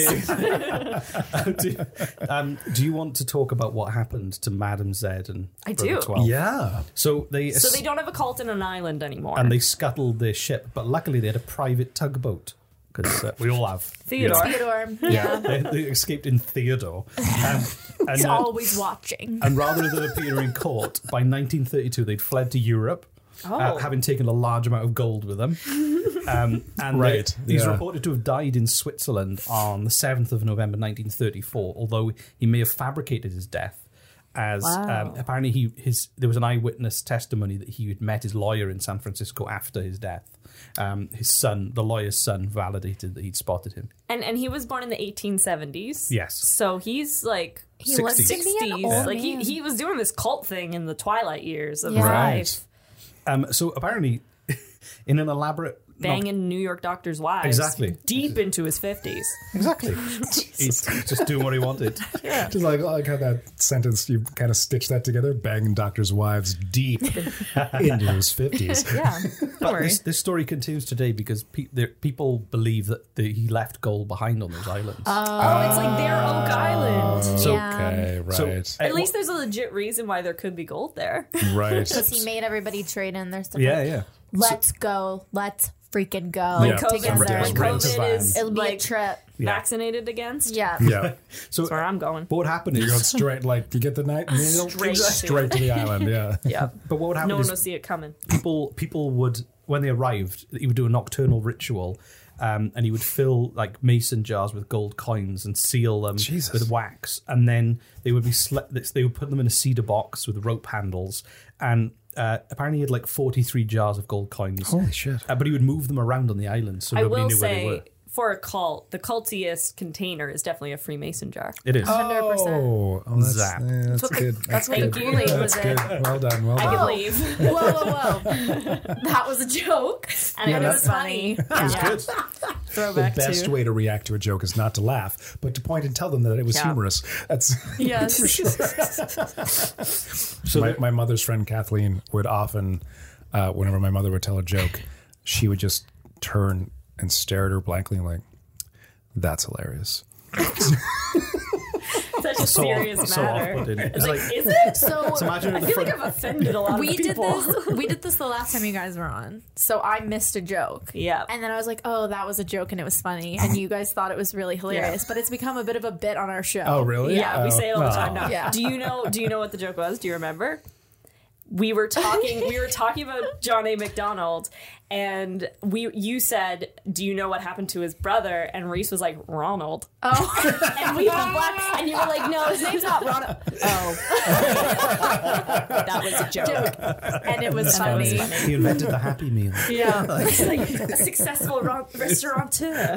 Doritos." do, um, do you want to talk about what happened to Madam Zed and I Brother do. twelve? Yeah. So they So they don't have a cult in an island anymore. and they scuttled their ship, but luckily they had a private tugboat because uh, we all have. Theodore. Theodore. Yeah. They, they escaped in Theodore. Um, and, He's uh, always watching. and rather than appear in court, by nineteen thirty-two they'd fled to Europe, Oh. uh, having taken a large amount of gold with them. Um, and Right, they- he's yeah. reported to have died in Switzerland on the seventh of November nineteen thirty-four, although he may have fabricated his death. As Wow. um, apparently he his there was an eyewitness testimony that he had met his lawyer in San Francisco after his death. Um, his son, the lawyer's son, validated that he'd spotted him. and and he was born in the eighteen seventies. Yes. So he's like He was sixties. to be an sixties. old Like he man. he was doing this cult thing in the twilight years of Yeah. his Right. life, Um, so apparently, in an elaborate banging New York doctors' wives. Exactly. Deep into his fifties. exactly, he's just doing what he wanted. Just like, like how that sentence, you kind of stitch that together, banging doctors' wives deep into his fifties. Yeah. Don't But worry. this, this story continues today because pe- there, people believe that the, he left gold behind on those islands. Oh, it's like their Oak Island. So- yeah. Okay, So, right. uh, At least there's a legit reason why there could be gold there. right. Because he made everybody trade in their stuff. yeah, Like, yeah. Let's go. Let's freaking go Yeah. COVID, together. Everything's when rent a COVID van. is It'll be like a trip. Yeah. vaccinated against. Yeah. Yeah. So That's where I'm going. what would happen You're going is, straight, like, you get the night meal, Straight to- straight to the island, yeah. Yeah. but what would happen No one is will see it coming. people people would when they arrived, he would do a nocturnal ritual. Um, and he would fill like mason jars with gold coins and seal them Jesus. with wax, and then they would be sle- they would put them in a cedar box with rope handles. And uh, apparently, he had like forty-three jars of gold coins. Holy shit. Uh, but he would move them around on the island, so I nobody will knew where they were. say, for a cult, the cultiest container is definitely a Freemason jar. It is. one hundred percent. Oh, oh that's, Zap. yeah, that's what the- good. that's what good. the Kool-Aid That's was good. in. Well done, well I done. could leave. Whoa, whoa, whoa. That was a joke. And Yeah, it was that's funny. It was Yeah. good. The Throwback best to. way to react to a joke is not to laugh, but to point and tell them that it was Yeah. humorous. That's Yes. So my, the- my mother's friend Kathleen would often, uh, whenever my mother would tell a joke, she would just turn and stare at her blankly and like, that's hilarious. Such a so, serious so matter. off-putting. It's It's like, like, is it? So so imagine I at the feel front. like I've offended a lot we of did people. this. We did this the last time you guys were on. So I missed a joke. Yeah. And then I was like, "Oh, that was a joke, and it was funny." And you guys thought it was really hilarious, but it's become a bit of a bit on our show. Oh, really? Yeah, we Oh. say it all the time now. Yeah. Do you know? Do you know what the joke was? Do you remember? We were talking. We were talking about John A. McDonald, and we. You said, "Do you know what happened to his brother?" And Reese was like, "Ronald." Oh, And we all laughed, and you were like, "No, his name's not Ronald." Oh, that was a joke. and it was funny. He invented the Happy Meal. Yeah, he's like a successful ro- restaurateur.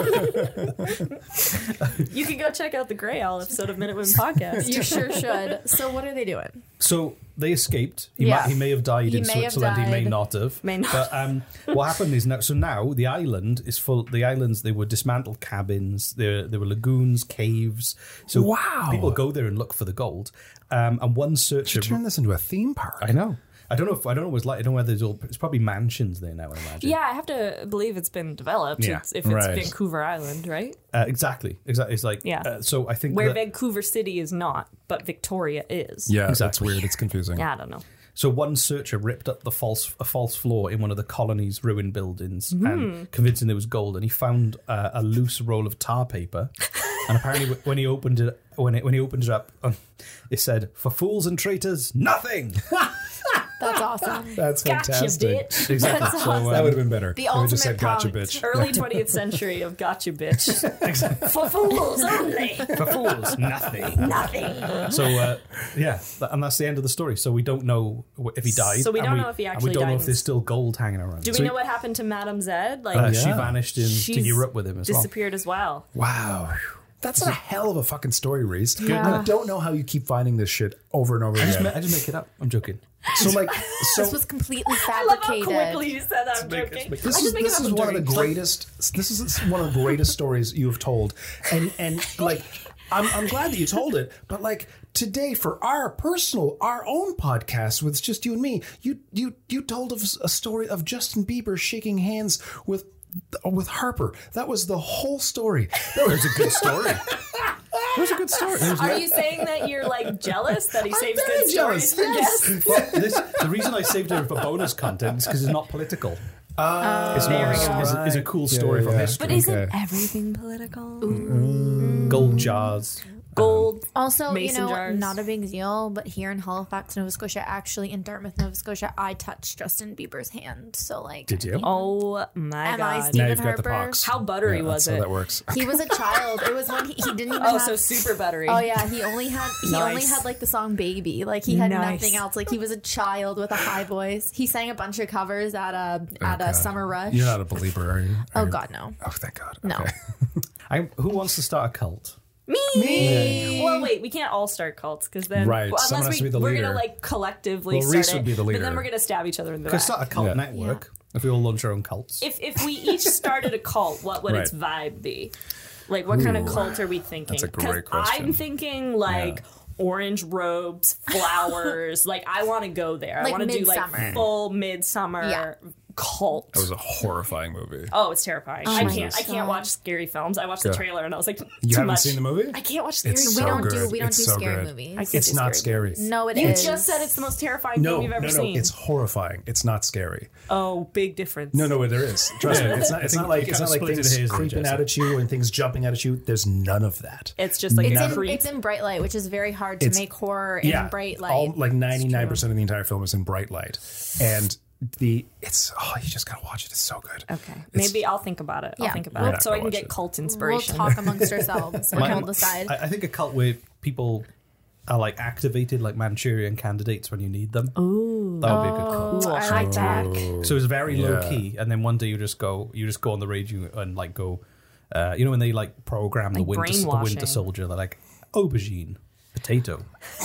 You can go check out the Grey Owl episode of Minute Women Podcast. You sure should. So what are they doing? So they escaped. He, Yeah. might, he may have died He in may have Switzerland. He may died. not have. May not. But um, what happened is now. So now the island is full. The islands they were dismantled cabins. There there were lagoons, caves. So Wow. people go there and look for the gold. Um, and one searcher. Turn this into a theme park. I know. I don't know if I don't know what it's like. I don't know whether there's all. It's probably mansions there now. I imagine. Yeah, I have to believe it's been developed. Yeah. It's, if it's Right. Vancouver Island, right? Uh, exactly. Exactly. It's like. Yeah. Uh, so I think Where that, Vancouver City is not, but Victoria is. Yeah, that's Exactly. weird. It's confusing. Yeah, I don't know. So one searcher ripped up the false a false floor in one of the colony's ruined buildings Hmm. and convincing there was gold, and he found uh, a loose roll of tar paper. And apparently, when he opened it, when it, when he opened it up, um, it said, "For fools and traitors, nothing." That's awesome. That's Gotcha, fantastic. bitch. Exactly. So, um, That would have been better. The If we just said ultimate gotcha, punk. bitch. Early twentieth century of gotcha, bitch. For fools only. for fools, nothing. Nothing. So uh, yeah, that, and that's the end of the story. So we don't know wh- if he died. So we and don't know if he and actually we don't know died. if there's still gold hanging around. Do we So know what happened to Madame Zed? Like, uh, she yeah. vanished in, to she's Europe with him as well. disappeared as well. Wow. That's a hell of a fucking story, Reese. Yeah. I don't know how you keep finding this shit over and over I just, again. ma- I just make it up. I'm joking. So, like, so This was completely I love how fabricated. quickly you said that. I'm make- joking. make- This I is just make it this up is I'm one of the joking. greatest. This is one of the greatest stories you have told, and and like I'm I'm glad that you told it. But like today, for our personal, our own podcast with just you and me, you you you told us a story of Justin Bieber shaking hands with with Harper. That was the whole story. That was a good story. It was a good story. It was Are not- you saying that you're like jealous that he I'm saves very good jealous, stories for yes. guests? Well, this, the reason I saved it for bonus content is because it's not political. Uh, It's more there we it's, go. it's a, it's a cool story Yeah, from yeah. history. But isn't Okay. everything political? Gold jars. Gold. Also, Mason you know, jars. not a big deal, but here in Halifax, Nova Scotia, actually in Dartmouth, Nova Scotia, I touched Justin Bieber's hand. So, like, Did you? Oh my Am I god. Steve- now Stephen you've got the Harper. pox. How buttery Yeah, was that's it? how that works. he was a child. It was when he, he didn't even Oh, have. so super buttery. Oh yeah, he only had he only Nice. had like the song "Baby." Like he had Nice. nothing else. Like he was a child with a high voice. He sang a bunch of covers at a at God. a summer rush. You're not a believer, are you? oh Are you? God, no, Oh, thank God. no. Okay. I, who wants to start a cult? Me. Well, wait, we can't all start cults because then, Right, well, someone unless has to we, be the we're leader. gonna like collectively Well, start Reese it, would be the but leader. then we're gonna stab each other in the Could back. start a cult Yeah. network if we all launch our own cults. If if we each started a cult, what would its vibe be? Like, what kind of Ooh, cult are we thinking? that's a 'Cause great question. I'm thinking like. Orange robes, flowers. Like, I want to go there. I Like want to do Midsummer. like full midsummer Yeah. cult. That was a horrifying movie. Oh, it's terrifying. Oh I my can't. I God. can't watch scary films. I watched the Yeah. trailer and I was like, You too haven't much. seen the movie? I can't watch scary It's movies. so we don't good. do we don't It's do so scary good. movies. I can't It's do not scary. No, it You is. just said it's the most terrifying No, thing you've ever no, no. seen. It's horrifying. It's not scary. Oh, big difference. No, no, there is. Trust me. It's not. It's I not think like you it's kinda not like split it things hairs there, creeping Jesse. out at you and things jumping out at you. There's none of that. It's just like It's a in, creep. it's in bright light, which is very hard to It's- make horror in yeah, bright light. all like ninety-nine percent of the entire film is in bright light, and the it's oh, you just gotta watch it. It's so good. Okay, It's- maybe I'll think about it. I'll Yeah. think We're about it not so I gonna can watch get it. cult we'll inspiration. talk amongst ourselves and My- we'll decide. I, I think a cult where people are like activated like Manchurian candidates when you need them. Ooh, That would be a good cult. Ooh, I like that. So it's very Yeah. low key, and then one day you just go, you just go on the radio and like go, uh, you know, when they like program the Like winter, the brainwashing. winter soldier, they're like aubergine, potato,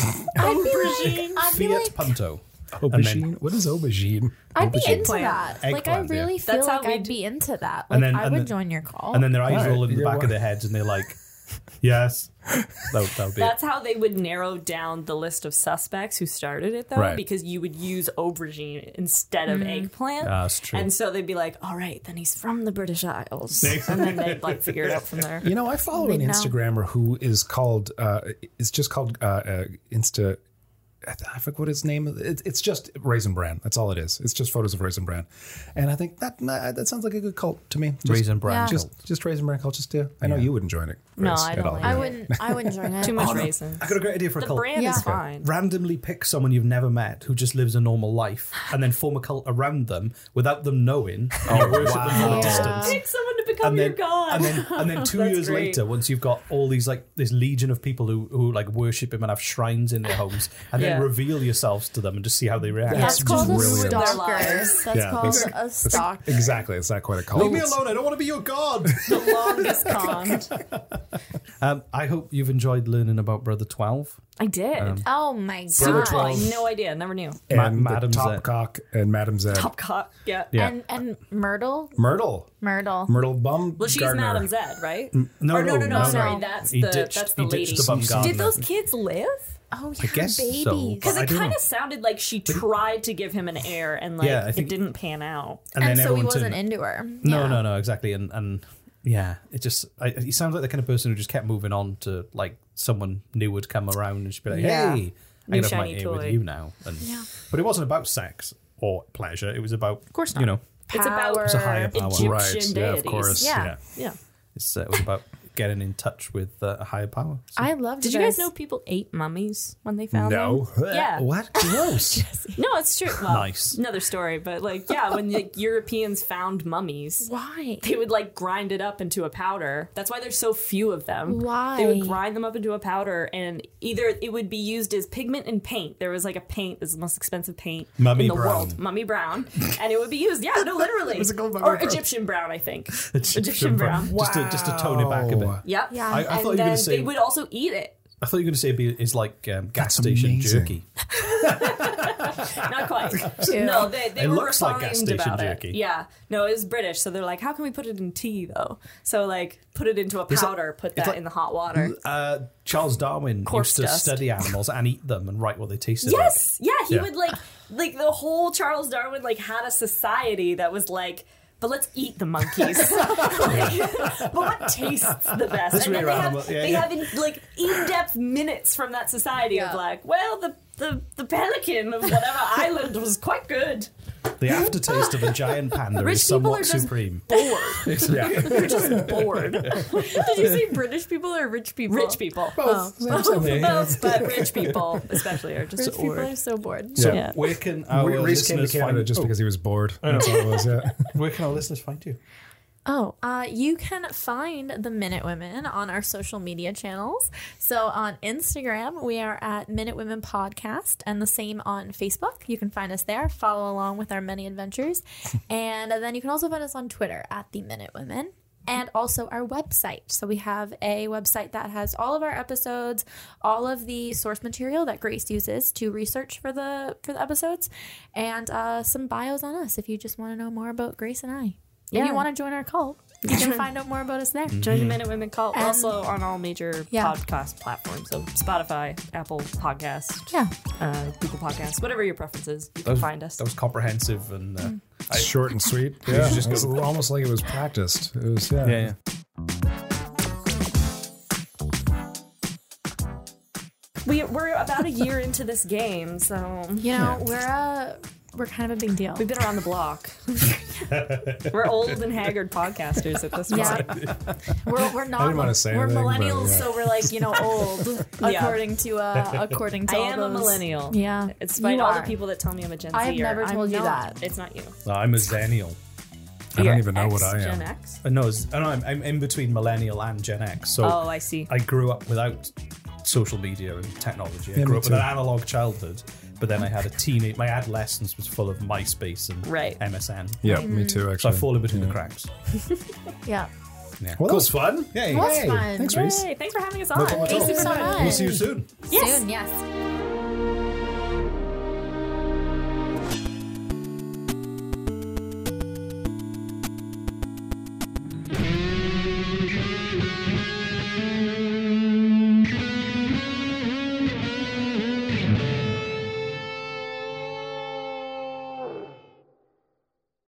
aubergine. I feel Fiat like Punto. Aubergine. What is aubergine? I'd be Aubergine. into that. Like I Eggplant, yeah. really feel That's how like we I'd d- be into that. Like And then- I and would then- join your call. And then their eyes Right. roll in the Yeah, back why? of their heads, and they're like, "Yes." That, would- that would be That's it. how they would narrow down the list of suspects who started it, though, Right. because you would use aubergine instead of eggplant. Ah, that's true. And so they'd be like, "All right, then he's from the British Isles," and then they'd like figure it out from there. You know, I follow an They know. Instagrammer who is called. Uh, it's just called uh, uh, Insta. I th- I forget what his name is. It, it's just Raisin Bran. That's all it is. It's just photos of Raisin Bran, and I think that nah, that sounds like a good cult to me. Just, Raisin Bran Yeah. Just just Raisin Bran cult. Just yeah. I know you wouldn't join it. No, Grace, I at don't all. like I wouldn't. I wouldn't join it. Too much Oh, no. raisin. I got a great idea for a The cult. brand Yeah. is fine. Randomly pick someone you've never met who just lives a normal life, and then form a cult around them without them knowing. And you worship them from a wow. distance. Pick someone to become And then, your god. and then, and then two That's years great. later, once you've got all these like this legion of people who, who like worship him and have shrines in their homes, and then Yeah. reveal yourselves to them and just see how they react. That's That's called a brilliant. Their stalker. lives. That's Yeah, called that's- a that's- stalker. Exactly. It's not quite a cult. Leave me alone! I don't want to be your god. the longest con. um, I hope you've enjoyed learning about Brother Twelve. I did. Oh my Brother god. twelve. no idea. Never knew. And Ma- the Madam Top Zed. Cock and Madam Zed. Top cock. Yeah. Yeah. And and Myrtle, Myrtle. Myrtle. Myrtle Bum. Well, she's Gardner. Madam Zed, right? No, Or no, no, no, no, sorry, no. that's He the ditched- that's the he lady. ditched the bum gardener. Did those kids live? Oh, yeah, I guess so. babies. Because I it don't kind know. of sounded like she tried to give him an heir, and like Yeah, I it think- didn't pan out. And, And then so he everyone wasn't turned- into her. No, Yeah. no, no, exactly. And and yeah, it just I, he sounds like the kind of person who just kept moving on to like someone new would come around and she'd be like, Yeah. hey, New I can have my shiny ear with toy. you now. And, Yeah. But it wasn't about sex or pleasure. It was about, of course you not. know, It's about Power. It's a higher power. Egyptian Right, deities. yeah, of course. Yeah. yeah, Yeah. it's, uh, it was about getting in touch with uh, a higher power. So- I loved Did this. you guys know people ate mummies when they found No. them? Yeah. What? Gross. No, it's true. Well, Nice. Another story, but like, yeah, when like, Europeans found mummies, Why? they would like grind it up into a powder. That's why there's so few of them. Why? They would grind them up into a powder, and either it would be used as pigment and paint. There was like a paint, this is the most expensive paint Mummy in the brown. world, mummy brown, and it would be used. Yeah, no, literally, Was it called mummy or brown? Egyptian brown, I think. Egyptian brown. Just, to, just to tone it back a bit. Wow. Yep. Yeah. I, I and thought you were then going to say. they would also eat it. I thought you were going to say it'd be, it's like um, gas That's station amazing. jerky. Not quite. Ew. No, they, they It were looks like refined gas station about jerky. it. Yeah. No, it was British, so they're like, how can we put it in tea though? So like, put it into a like- powder, put that like- in the hot water. Uh, Charles Darwin Corpse used to dust. study animals and eat them and write what they tasted Yes, yeah. He Yeah. would like, like the whole Charles Darwin like had a society that was like, but let's eat the monkeys. Like, but what tastes the best? Let's and then rear they have, animal- yeah, they yeah. have in, like in-depth minutes from that society Yeah. of like, well, the, the the pelican of whatever island was quite good. like. The aftertaste of a giant panda Rich is people somewhat are just supreme. bored. Yeah. They're just bored. Did you say British people or rich people? Rich people. Both. Both, both, but rich people especially are just Rich people bored. are so bored. So Yeah. where can our Reese came to listeners Canada find just oh, because he was bored. That's all it was, yeah. Where can our listeners find you? Oh, uh, you can find the Minute Women on our social media channels. So on Instagram, we are at Minute Women Podcast, and the same on Facebook. You can find us there, follow along with our many adventures. And then you can also find us on Twitter at the Minute Women. And also our website. So we have a website that has all of our episodes, all of the source material that Grace uses to research for the for the episodes, and uh, some bios on us if you just want to know more about Grace and I. If Yeah. you want to join our cult, you can find out more about us there. Join the Minute Women Cult. And- also on all major Yeah. podcast platforms. So Spotify, Apple Podcast, Yeah. uh, Google Podcasts, whatever your preference is, you That can was, find us. That was comprehensive and uh, I, Short and sweet. Yeah, should just just go- almost like it was practiced. It was, yeah. yeah, yeah. We, we're about a year into this game, so You know, we're uh we're kind of a big deal. we've been around the block. We're old and haggard podcasters at this point. Yeah. We're we're not didn't wanna say we're anything, but, millennials, yeah. so we're like, you know, old Yeah. according to uh according to I all am a those- millennial. Yeah. Despite You all are. the people that tell me I'm a Gen Z. I have never told you that. It's not you. No, I'm a Zennial. I You're don't even know X, what I Gen am. X? Uh, no, it's- uh, no I'm, I'm in between millennial and Gen X. So Oh, I see. I grew up without social media and technology. I Yeah, grew me up with an too. analog childhood, but then I had a teenage. My adolescence was full of MySpace and Right. M S N. Yeah, me too, So I actually. fall in between the cracks. Yeah. Yeah. Well, that was fun. Yeah, It was Hey, fun. thanks, Reese. Yay, thanks for having us on. No problem at all. Thank you so much. We'll see you soon. Yes. Soon, yes.